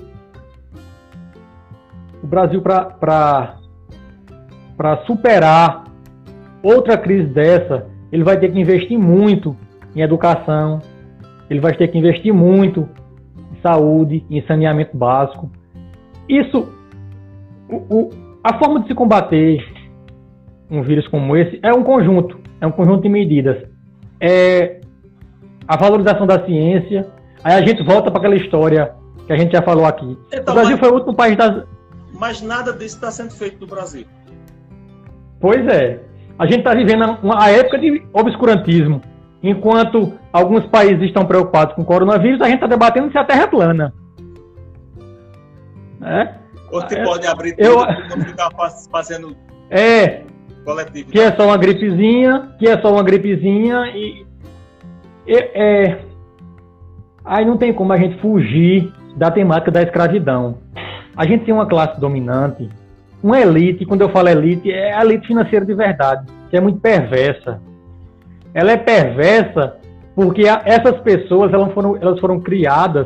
C: o Brasil para para superar outra crise dessa, ele vai ter que investir muito em educação, ele vai ter que investir muito em saúde, em saneamento básico. Isso, o, o, a forma de se combater um vírus como esse é um conjunto, é um conjunto de medidas. É a valorização da ciência, aí a gente volta para aquela história que a gente já falou aqui.
B: Então,
C: o Brasil
B: mas,
C: foi o último país das...
B: Mas nada disso está sendo feito no Brasil.
C: Pois é. A gente está vivendo uma, a época de obscurantismo. Enquanto alguns países estão preocupados com o coronavírus, a gente está debatendo se a Terra é plana. É?
B: Ou se
C: é,
B: pode abrir tudo
C: eu,
B: e ficar fazendo
C: é,
B: coletivo.
C: Que é só uma gripezinha, que é só uma gripezinha e, e é, aí não tem como a gente fugir da temática da escravidão. A gente tem uma classe dominante, uma elite, quando eu falo elite, é a elite financeira de verdade, que é muito perversa. Ela é perversa porque a, essas pessoas elas foram, elas foram criadas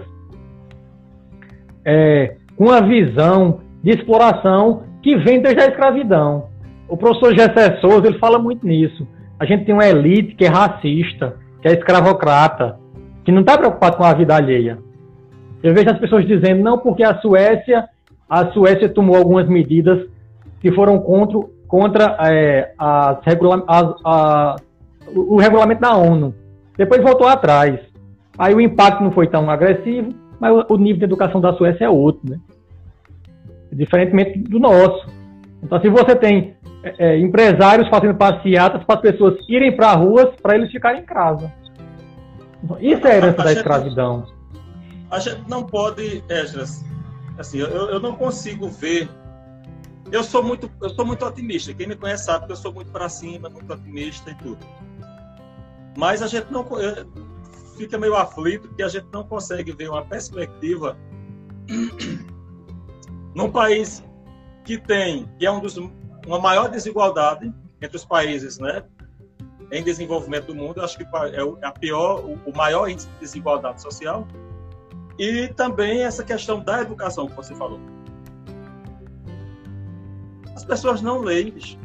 C: é, com uma visão de exploração que vem desde a escravidão. O professor Gessé Souza, ele fala muito nisso. A gente tem uma elite que é racista, que é escravocrata, que não está preocupado com a vida alheia. Eu vejo as pessoas dizendo, não, porque a Suécia, a Suécia tomou algumas medidas que foram contra, contra é, as regula as, a, o regulamento da ONU. Depois voltou atrás. Aí o impacto não foi tão agressivo, mas o, o nível de educação da Suécia é outro, né? Diferentemente do nosso. Então, se você tem é, empresários fazendo passeatas para as pessoas irem para ruas, para eles ficarem em casa. Então, isso é a herança a, a da gente, escravidão.
B: A gente não pode, Esdras, assim, eu, eu não consigo ver. Eu sou muito, eu sou muito otimista. Quem me conhece sabe que eu sou muito para cima, muito otimista e tudo. Mas a gente não fica meio aflito porque a gente não consegue ver uma perspectiva num país que tem, que é um dos, uma maior desigualdade entre os países, né, em desenvolvimento do mundo. Eu acho que é a pior, o maior índice de desigualdade social. E também essa questão da educação que você falou. As pessoas não leem, bicho.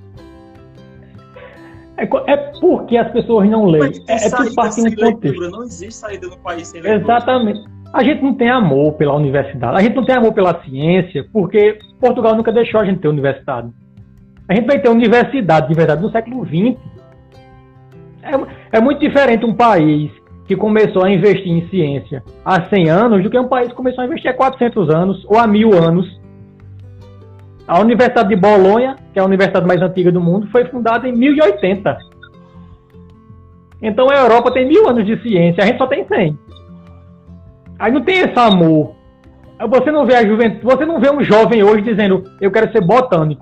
C: É, é porque as pessoas não leem. É, é tudo partindo do contexto.
B: Não existe saída no país sem leitura.
C: Exatamente. A gente não tem amor pela universidade. A gente não tem amor pela ciência, porque Portugal nunca deixou a gente ter universidade. A gente vai ter universidade de verdade no século vinte. É, é muito diferente um país que começou a investir em ciência há cem anos do que um país que começou a investir há quatrocentos anos ou há mil anos. A Universidade de Bolonha, que é a universidade mais antiga do mundo, foi fundada em mil e oitenta. Então a Europa tem mil anos de ciência, a gente só tem cem. Aí não tem esse amor. Você não vê a juventude, você não vê um jovem hoje dizendo, eu quero ser botânico.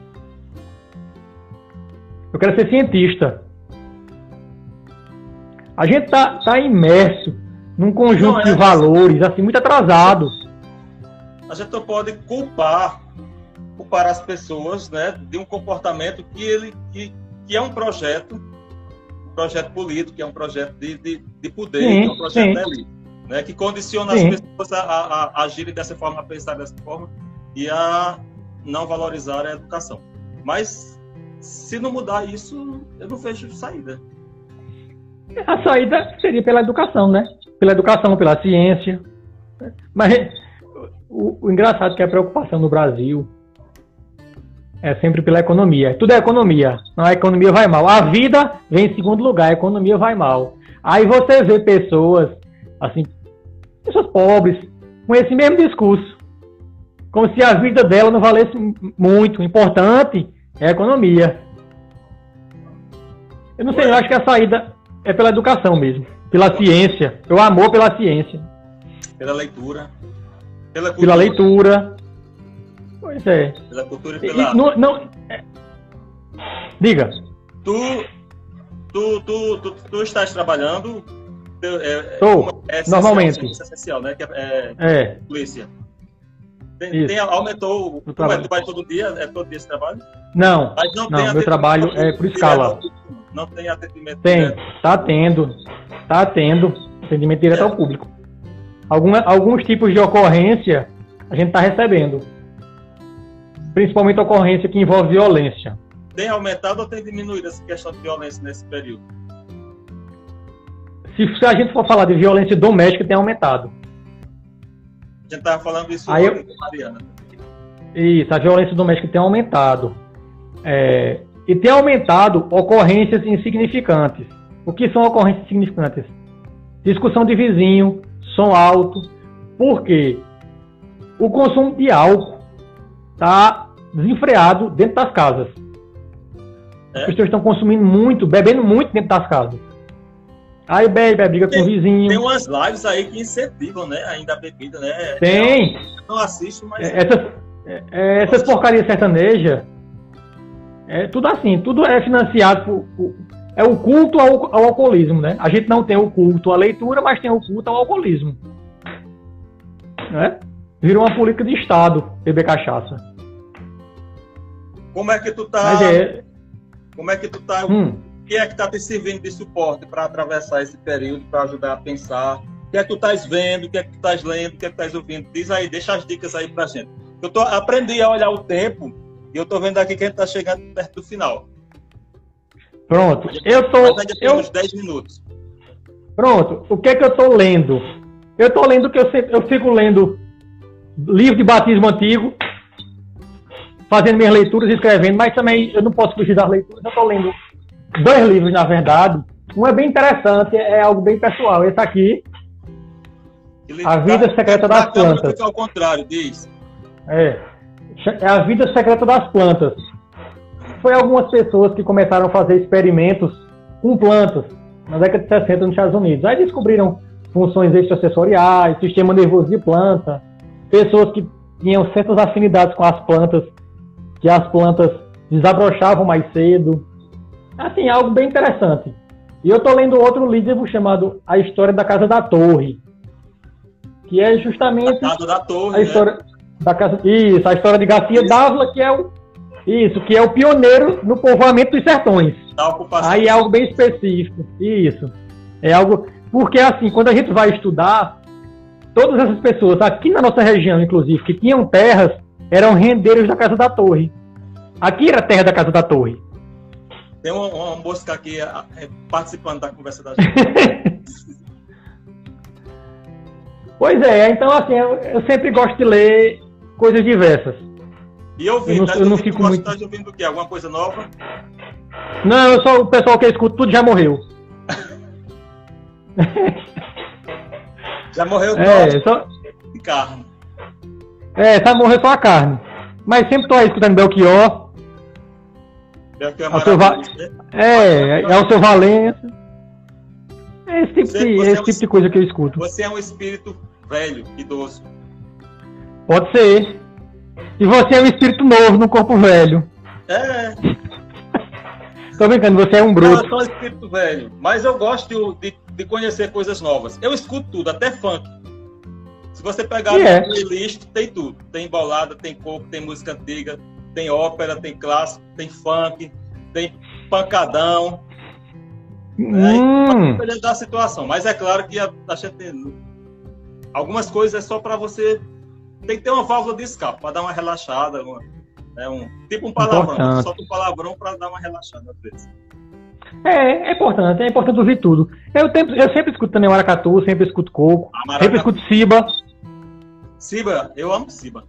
C: Eu quero ser cientista. A gente tá, tá imerso num conjunto não, é, de valores, assim, muito atrasado.
B: A gente não pode culpar, culpar as pessoas, né, de um comportamento que, ele, que, que é um projeto, um projeto político, que é um projeto de, de, de poder,
C: sim,
B: que é um projeto
C: sim.
B: da elite. né, que condiciona
C: Sim.
B: as pessoas a, a, a agirem dessa forma, a pensar dessa forma e a não valorizar a educação. Mas, se não mudar isso, eu não vejo saída.
C: A saída seria pela educação, né? Pela educação, pela ciência. Mas o, o engraçado é que a preocupação no Brasil é sempre pela economia. Tudo é economia. Não, a economia vai mal. A vida vem em segundo lugar, a economia vai mal. Aí você vê pessoas, assim, pessoas pobres, com esse mesmo discurso. Como se a vida dela não valesse muito. O importante é a economia. Eu não sei, eu acho que a saída é pela educação mesmo. Pela ciência. Pelo amor pela ciência.
B: Pela leitura. Pela cultura.
C: Pela leitura. Pois é.
B: Pela cultura e
C: E,
B: pela...
C: não, não... Diga.
B: Tu, tu, tu, tu, tu estás trabalhando... É,
C: Estou,
B: é essencial,
C: normalmente.
B: É essencial, né? Que é, é,
C: É.
B: polícia. Tem, tem, aumentou... Tu vai, tu vai todo dia? É todo dia esse trabalho?
C: Não,
B: Mas não,
C: não, meu trabalho é por escala.
B: Não tem atendimento
C: Tem,
B: direto.
C: tá tendo. Tá tendo atendimento direto ao público. Alguma, alguns tipos de ocorrência a gente está recebendo. Principalmente ocorrência que envolve violência.
B: Tem aumentado ou tem diminuído essa questão de violência nesse período?
C: Se, se a gente for falar de violência doméstica, tem aumentado.
B: A gente estava falando isso
C: Aí
B: hoje
C: eu...
B: com a Mariana.
C: Isso, a violência doméstica tem aumentado. É... E tem aumentado ocorrências insignificantes. O que são ocorrências insignificantes? Discussão de vizinho, som alto. Por quê? O consumo de álcool está desenfreado dentro das casas.
B: É?
C: As pessoas estão consumindo muito, bebendo muito dentro das casas. Aí bebe, bebe, briga com o vizinho.
B: Tem umas lives aí que incentivam, né? Ainda a bebida, né?
C: Tem.
B: Eu não assisto, mas...
C: Essas, essas porcarias sertanejas, é tudo assim, tudo é financiado por, por... É o culto ao, ao alcoolismo, né? A gente não tem o culto à leitura, mas tem o culto ao alcoolismo. Né? Virou uma política de Estado, beber cachaça.
B: Como é que tu tá...
C: Mas é...
B: Como é que tu tá...
C: Hum.
B: O que é que tá te servindo de suporte para atravessar esse período, para ajudar a pensar? O que é que tu estás vendo? O que é que tu estás lendo? O que é que tu estás ouvindo? Diz aí, deixa as dicas aí pra gente. Eu tô, aprendi a olhar o tempo e eu tô vendo aqui que a gente tá chegando perto do final.
C: Pronto, eu tô...
B: Mas ainda
C: eu...
B: temos dez minutos.
C: Pronto, o que é que eu tô lendo? Eu tô lendo que eu, sempre, eu fico lendo livro de batismo antigo, fazendo minhas leituras, escrevendo, mas também eu não posso fugir das leituras, eu tô lendo dois livros, na verdade. Um é bem interessante, é algo bem pessoal. Esse aqui, A Vida Secreta das Plantas.
B: Fica ao contrário, diz.
C: É, é A Vida Secreta das Plantas. Foi algumas pessoas que começaram a fazer experimentos com plantas na década de sessenta nos Estados Unidos. Aí descobriram funções extrasensoriais, sistema nervoso de planta, pessoas que tinham certas afinidades com as plantas, que as plantas desabrochavam mais cedo. Assim, algo bem interessante. E eu estou lendo outro livro chamado A História da Casa da Torre, que é justamente
B: A Casa da Torre,
C: a história
B: né?
C: da casa. Isso, a história de Garcia
B: Isso.
C: Dávila, que é o isso, que é o pioneiro no povoamento dos sertões.
B: Da ocupação.
C: Aí é algo bem específico. Isso. É algo porque assim, quando a gente vai estudar, todas essas pessoas aqui na nossa região, inclusive, que tinham terras, eram rendeiros da Casa da Torre. Aqui era a terra da Casa da Torre.
B: Tem uma, uma mosca aqui a, a, participando da conversa da gente.
C: Pois é, então assim, eu, eu sempre gosto de ler coisas diversas.
B: E eu vi,
C: eu não,
B: tá,
C: eu não
B: tu
C: fico
B: gosta-
C: muito...
B: tá ouvindo o quê? Alguma coisa nova?
C: Não, eu sou o pessoal que eu escuto, tudo já morreu.
B: Já morreu
C: É,
B: todo
C: só...
B: de carne.
C: é, tá morrendo só a carne. Mas sempre tô aí escutando Belchior.
B: Belchior é
C: Ao seu Va-
B: maravilhoso, né?
C: É, é o seu Valença. É esse tipo,
B: Você-
C: de,
B: você
C: esse
B: é um-
C: tipo de coisa que eu escuto.
B: Você é um espírito velho, idoso.
C: Pode ser. E você é um espírito novo no corpo velho.
B: É,
C: Tô brincando, você é um
B: eu
C: bruto.
B: sou um espírito velho. Mas eu gosto de, de conhecer coisas novas. Eu escuto tudo, até funk. Se você pegar
C: E
B: a
C: é.
B: playlist, tem tudo. Tem balada, tem coco, tem música antiga, tem ópera, tem clássico, tem funk, tem pancadão. Né?
C: Hum,
B: Dependendo da situação. Mas é claro que a, a gente Algumas coisas é só para você... Tem que ter uma válvula de escape, para dar uma relaxada, uma, né, um, tipo um palavrão. Só um palavrão para dar uma relaxada às vezes.
C: É, é importante, é importante ouvir tudo. Eu, tempo, eu sempre escuto também Maracatu, sempre escuto Coco, sempre escuto Siba.
B: Siba, eu amo Siba.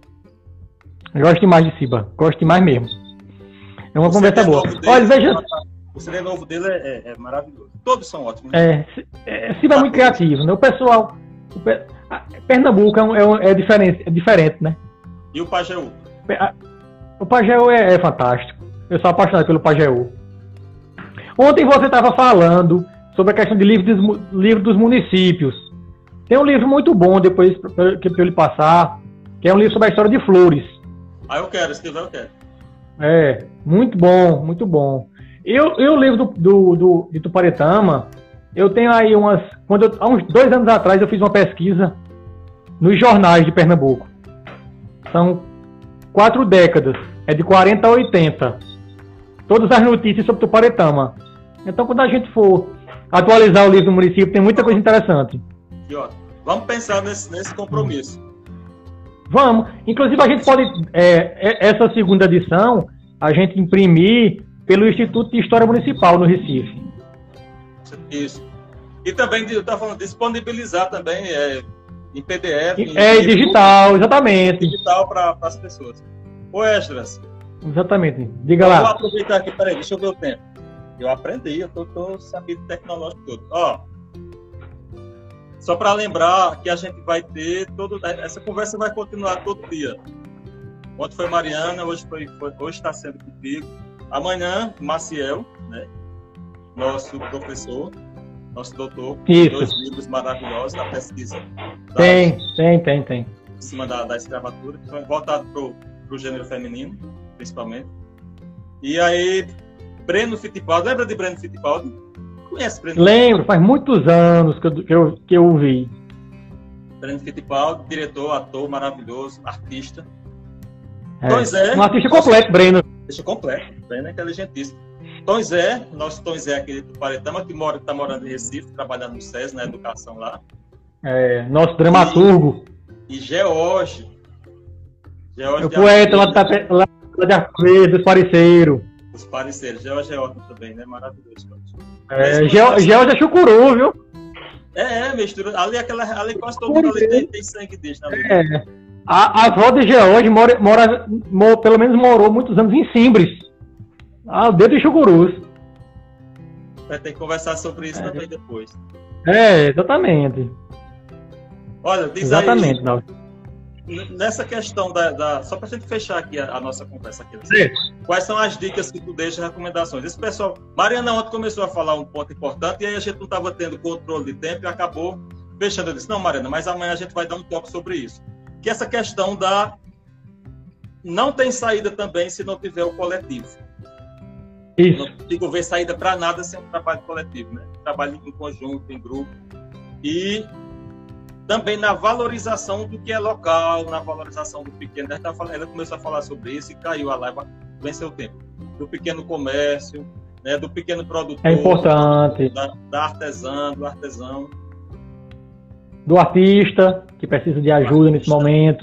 C: Eu gosto demais de Siba, gosto demais mesmo. É uma
B: o
C: conversa boa.
B: Dele,
C: Olha, veja...
B: O C D novo dele é, é, é maravilhoso. Todos são ótimos.
C: É, é, Siba é muito criativo, né? O pessoal... O pe... Pernambuco é, um, é, um, é, diferente, é diferente, né?
B: E o Pajeú?
C: O Pajeú é, é fantástico. Eu sou apaixonado pelo Pajeú. Ontem você estava falando sobre a questão de livro dos, livro dos municípios. Tem um livro muito bom depois para eu lhe passar, que é um livro sobre a história de Flores.
B: Ah, eu quero, se tiver eu quero.
C: É, muito bom, muito bom. Eu, eu o livro do, do, do, de Tuparetama, eu tenho aí umas... Quando eu, há uns dois anos atrás eu fiz uma pesquisa nos jornais de Pernambuco. São quatro décadas, é de quarenta a oitenta. Todas as notícias sobre Tuparetama. Então, quando a gente for atualizar o livro do município, tem muita coisa interessante.
B: E, ó, vamos pensar nesse, nesse compromisso.
C: Vamos. Inclusive, a gente pode, é, essa segunda edição, a gente imprimir pelo Instituto de História Municipal no Recife.
B: Isso. E também, eu estava falando, disponibilizar também é, em P D F. Em,
C: é,
B: em
C: digital, exatamente.
B: Digital para as pessoas. Ô, Esdras.
C: Exatamente. Diga lá.
B: Vou aproveitar aqui, peraí, deixa eu ver o tempo. Eu aprendi, eu tô, tô sabendo tecnológico todo. Ó, só para lembrar que a gente vai ter todo, essa conversa vai continuar todo dia. Ontem foi Mariana, hoje foi, foi hoje está sendo contigo. Amanhã, Maciel, né? Nosso professor, nosso doutor,
C: Isso.
B: Dois livros maravilhosos da pesquisa.
C: Tem, da, tem, tem, tem.
B: Em cima da, da escravatura, que foi voltado pro pro gênero feminino, principalmente. E aí, Breno Fittipaldi, lembra de Breno Fittipaldi? Conhece Breno
C: Lembro, faz muitos anos que eu, que eu, que eu ouvi.
B: Breno Fittipaldi, diretor, ator maravilhoso, artista.
C: É.
B: Tom Zé,
C: um artista completo, Breno.
B: Artista completo, Breno é inteligentíssimo. Tom Zé, nosso Tom Zé aqui do Paretama, que mora, está morando em Recife, trabalhando no SES, na educação lá.
C: É, nosso dramaturgo.
B: E, e George. George
C: o poeta lá, da, lá de Arco dos Parceiros.
B: Os Parceiros. George é ótimo também, né? Maravilhoso.
C: É, George é chucuru, viu?
B: É, é, mistura. Ali, aquela, ali quase todo mundo ali tem, tem sangue desse. Na
C: é. A, a avó de George mora, mora, mora, pelo menos morou muitos anos em Simbres. Ah, o dedo de chucurus.
B: Vai ter que conversar sobre isso
C: é.
B: também depois.
C: É, exatamente.
B: Olha, diz
C: exatamente,
B: aí.
C: Não.
B: Nessa questão da, da só para a gente fechar aqui a, a nossa conversa aqui, quais são as dicas que tu deixa, recomendações? Esse pessoal, Mariana ontem começou a falar um ponto importante e aí a gente não estava tendo controle de tempo e acabou fechando. Eu disse, não, Mariana, mas amanhã a gente vai dar um toque sobre isso. Que essa questão da não tem saída também se não tiver o coletivo.
C: Isso.
B: Não consigo ver saída para nada sem um trabalho coletivo, né? Trabalho em conjunto, em grupo. E também na valorização do que é local, na valorização do pequeno. Ela começou a falar sobre isso e caiu a live, venceu o tempo. Do pequeno comércio, né, do pequeno produtor.
C: É importante.
B: Da, da artesã, do artesão.
C: Do artista, que precisa de ajuda nesse momento.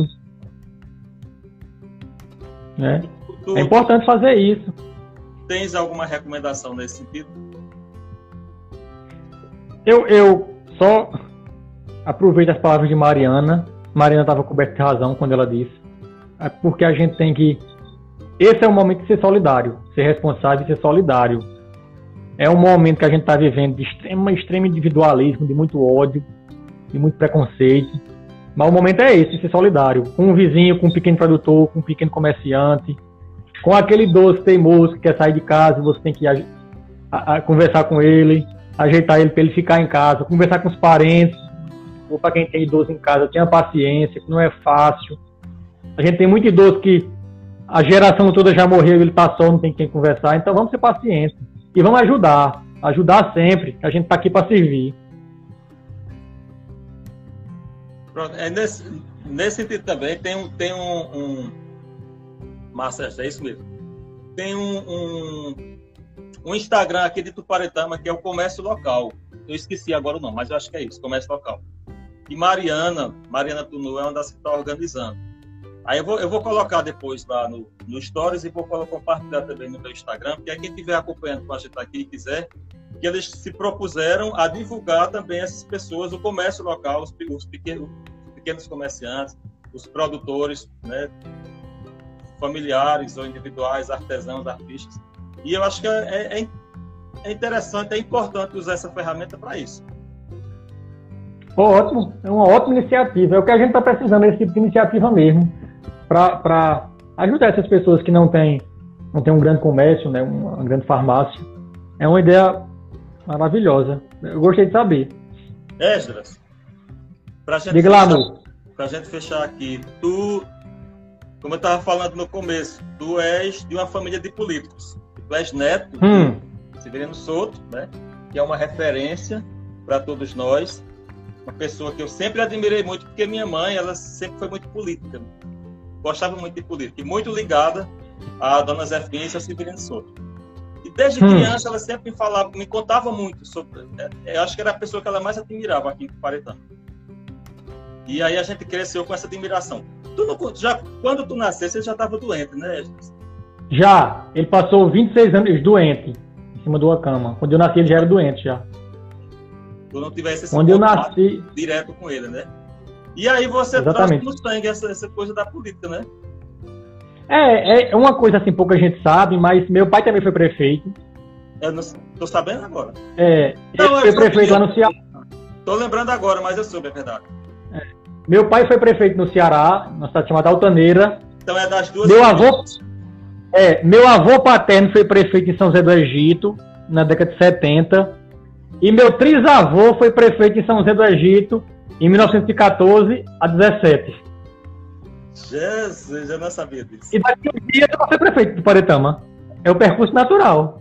C: Né?
B: Tu,
C: é importante fazer isso.
B: Tens alguma recomendação nesse sentido?
C: Eu, eu só... aproveito as palavras de Mariana. Mariana estava coberta de razão quando ela disse. É porque a gente tem que... Esse é o momento de ser solidário. Ser responsável e ser solidário. É um momento que a gente está vivendo de extremo, extremo individualismo, de muito ódio, de muito preconceito. Mas o momento é esse, de ser solidário. Com um vizinho, com um pequeno produtor, com um pequeno comerciante, com aquele idoso teimoso que quer sair de casa, você tem que a, a, a conversar com ele, ajeitar ele para ele ficar em casa, conversar com os parentes. Ou para quem tem idoso em casa, tenha paciência, que não é fácil. A gente tem muito idoso que a geração toda já morreu, ele passou, não tem quem conversar. Então vamos ser pacientes. E vamos ajudar. Ajudar sempre, que a gente está aqui para servir.
B: Pronto. É nesse, nesse sentido também, tem um... Tem um, um... Márcia, é isso mesmo. Tem um, um, um Instagram aqui de Tuparetama, que é o Comércio Local. Eu esqueci agora o nome, mas eu acho que é isso, Comércio Local. E Mariana, Mariana Tunu é uma das que está organizando. Aí eu vou, eu vou colocar depois lá no, no Stories e vou compartilhar também no meu Instagram, porque aí quem estiver acompanhando com a gente aqui e quiser, que eles se propuseram a divulgar também essas pessoas, o comércio local, os, os, pequenos, os pequenos comerciantes, os produtores, né, familiares ou individuais, artesãos, artistas. E eu acho que é, é, é interessante, é importante usar essa ferramenta para isso.
D: Oh, ótimo, é uma ótima iniciativa. É o que a gente está precisando, esse tipo de iniciativa mesmo, para ajudar essas pessoas que não têm não tem um grande comércio, né, uma grande farmácia. É uma ideia maravilhosa. Eu gostei de saber.
B: Esdras, para gente
D: Diga lá, amor.
B: Para a gente fechar aqui, tu, como eu estava falando no começo, tu és de uma família de políticos. Tu és neto
D: hum.
B: de Severino Soto, né, que é uma referência para todos nós. Uma pessoa que eu sempre admirei muito, porque minha mãe, ela sempre foi muito política. Gostava muito de política. E muito ligada a dona Zefinha e a Severino Soto. E desde hum. criança, ela sempre me falava, me contava muito sobre... Eu acho que era a pessoa que ela mais admirava aqui em Tuparetama. E aí a gente cresceu com essa admiração. Tu não, já, quando tu nasceu, você já estava doente, né, Esdras?
D: Já. Ele passou vinte e seis anos doente, em cima de uma cama. Quando eu nasci, ele já era doente, já.
B: Tu não tivesse esse
D: Quando eu nasci...
B: direto com ele, né? E aí você
D: Exatamente.
B: traz no sangue essa, essa coisa da política, né?
D: É, é uma coisa assim, pouca gente sabe, mas meu pai também foi prefeito.
B: Eu não tô sabendo agora.
D: É,
B: não,
D: ele foi prefeito lá no Ceará.
B: Tô lembrando agora, mas eu soube, é verdade.
D: É. Meu pai foi prefeito no Ceará, na cidade chamada Altaneira.
B: Então é das duas.
D: Meu avô, é, meu avô paterno foi prefeito em São José do Egito, na década de setenta. E meu trisavô foi prefeito em São José do Egito, em mil novecentos e quatorze a dezessete.
B: Jesus, eu não sabia disso.
D: E daqui a um dia eu vou ser prefeito de Tuparetama. É o percurso natural.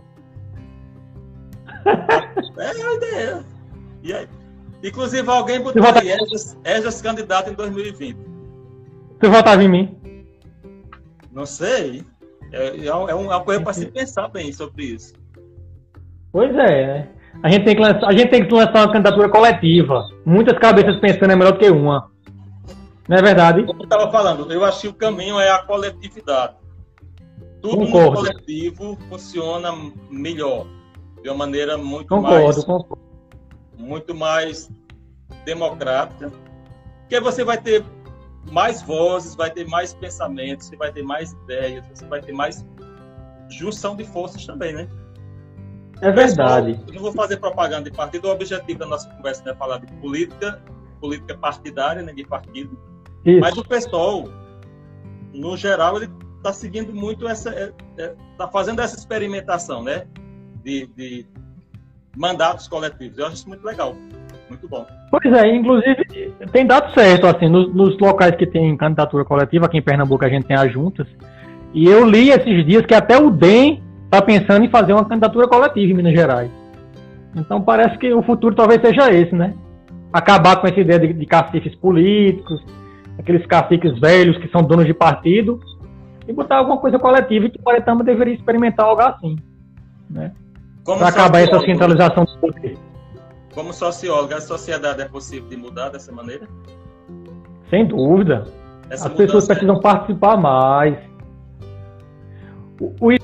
B: É uma ideia. E aí? Inclusive, alguém botou aí, Esdras, Esdras candidato em dois mil e vinte.
D: Você votava em mim?
B: Não sei. É, é uma coisa para se pensar bem sobre isso.
D: Pois é, né? A gente, tem que lançar, a gente tem que lançar uma candidatura coletiva. Muitas cabeças pensando é melhor do que uma. Não é verdade?
B: Como eu estava falando, eu acho que o caminho é a coletividade. Tudo
D: Concordo.
B: no coletivo funciona melhor. De uma maneira muito
D: Concordo,
B: mais...
D: concordo.
B: muito mais democrática. Porque você vai ter mais vozes, vai ter mais pensamentos, você vai ter mais ideias, você vai ter mais junção de forças também, né?
D: É verdade.
B: Pessoal, eu não vou fazer propaganda de partido, o objetivo da nossa conversa não é falar de política, política partidária, nem de partido.
D: Isso.
B: Mas o pessoal, no geral, ele está seguindo muito essa... está fazendo essa experimentação, né? De, de mandatos coletivos. Eu acho isso muito legal. Muito bom.
D: Pois é, inclusive, tem dado certo, assim, nos, nos locais que tem candidatura coletiva, aqui em Pernambuco a gente tem as juntas, e eu li esses dias que até o D E M está pensando em fazer uma candidatura coletiva em Minas Gerais. Então parece que o futuro talvez seja esse, né? Acabar com essa ideia de, de caciques políticos, aqueles caciques velhos que são donos de partido, e botar alguma coisa coletiva, e que o Tuparetama deveria experimentar algo assim, né? Para acabar essa centralização do poder.
B: Como sociólogo, a sociedade é possível de mudar dessa maneira?
D: Sem dúvida.
B: Essa
D: As pessoas precisam
B: é...
D: participar mais. O, o...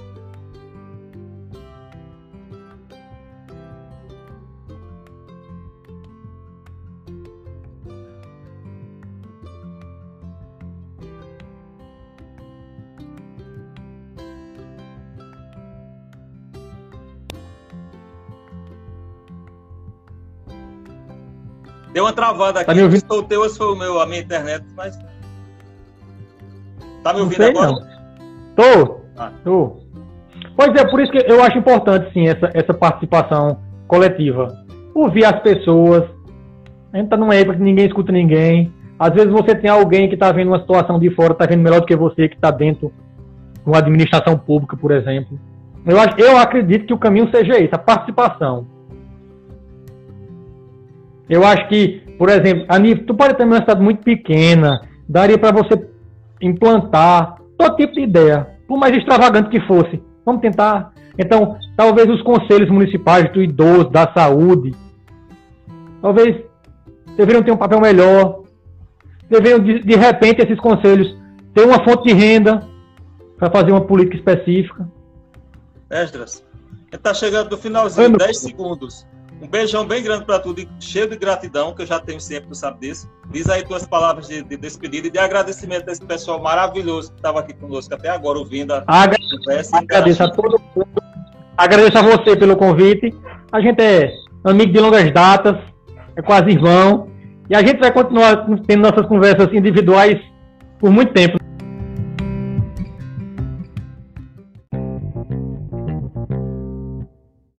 B: Deu uma travada aqui,
D: tá me ouvindo?
B: O teu foi o meu, a minha internet, mas... Tá me ouvindo
D: sei,
B: agora?
D: Não. Tô,
B: ah.
D: tô. Pois é, por isso que eu acho importante, sim, essa, essa participação coletiva. Ouvir as pessoas. A gente tá numa época que ninguém escuta ninguém. Às vezes você tem alguém que tá vendo uma situação de fora, tá vendo melhor do que você, que tá dentro de uma administração pública, por exemplo. Eu, acho, eu acredito que o caminho seja esse, a participação. Eu acho que, por exemplo, a nível, Tuparetama é uma cidade muito pequena, daria para você implantar todo tipo de ideia, por mais extravagante que fosse. Vamos tentar. Então, talvez os conselhos municipais do idoso, da saúde, talvez deveriam ter um papel melhor, deveriam, de, de repente, esses conselhos ter uma fonte de renda para fazer uma política específica.
B: Esdras, está chegando no finalzinho, dez segundos. Um beijão bem grande para tudo, cheio de gratidão, que eu já tenho sempre, tu sabe disso. Diz aí tuas palavras de, de despedida e de agradecimento a esse pessoal maravilhoso que estava aqui conosco até agora, ouvindo a
D: conversa. Agradeço a todo mundo. Agradeço a você pelo convite. A gente é amigo de longas datas, é quase irmão. E a gente vai continuar tendo nossas conversas individuais por muito tempo.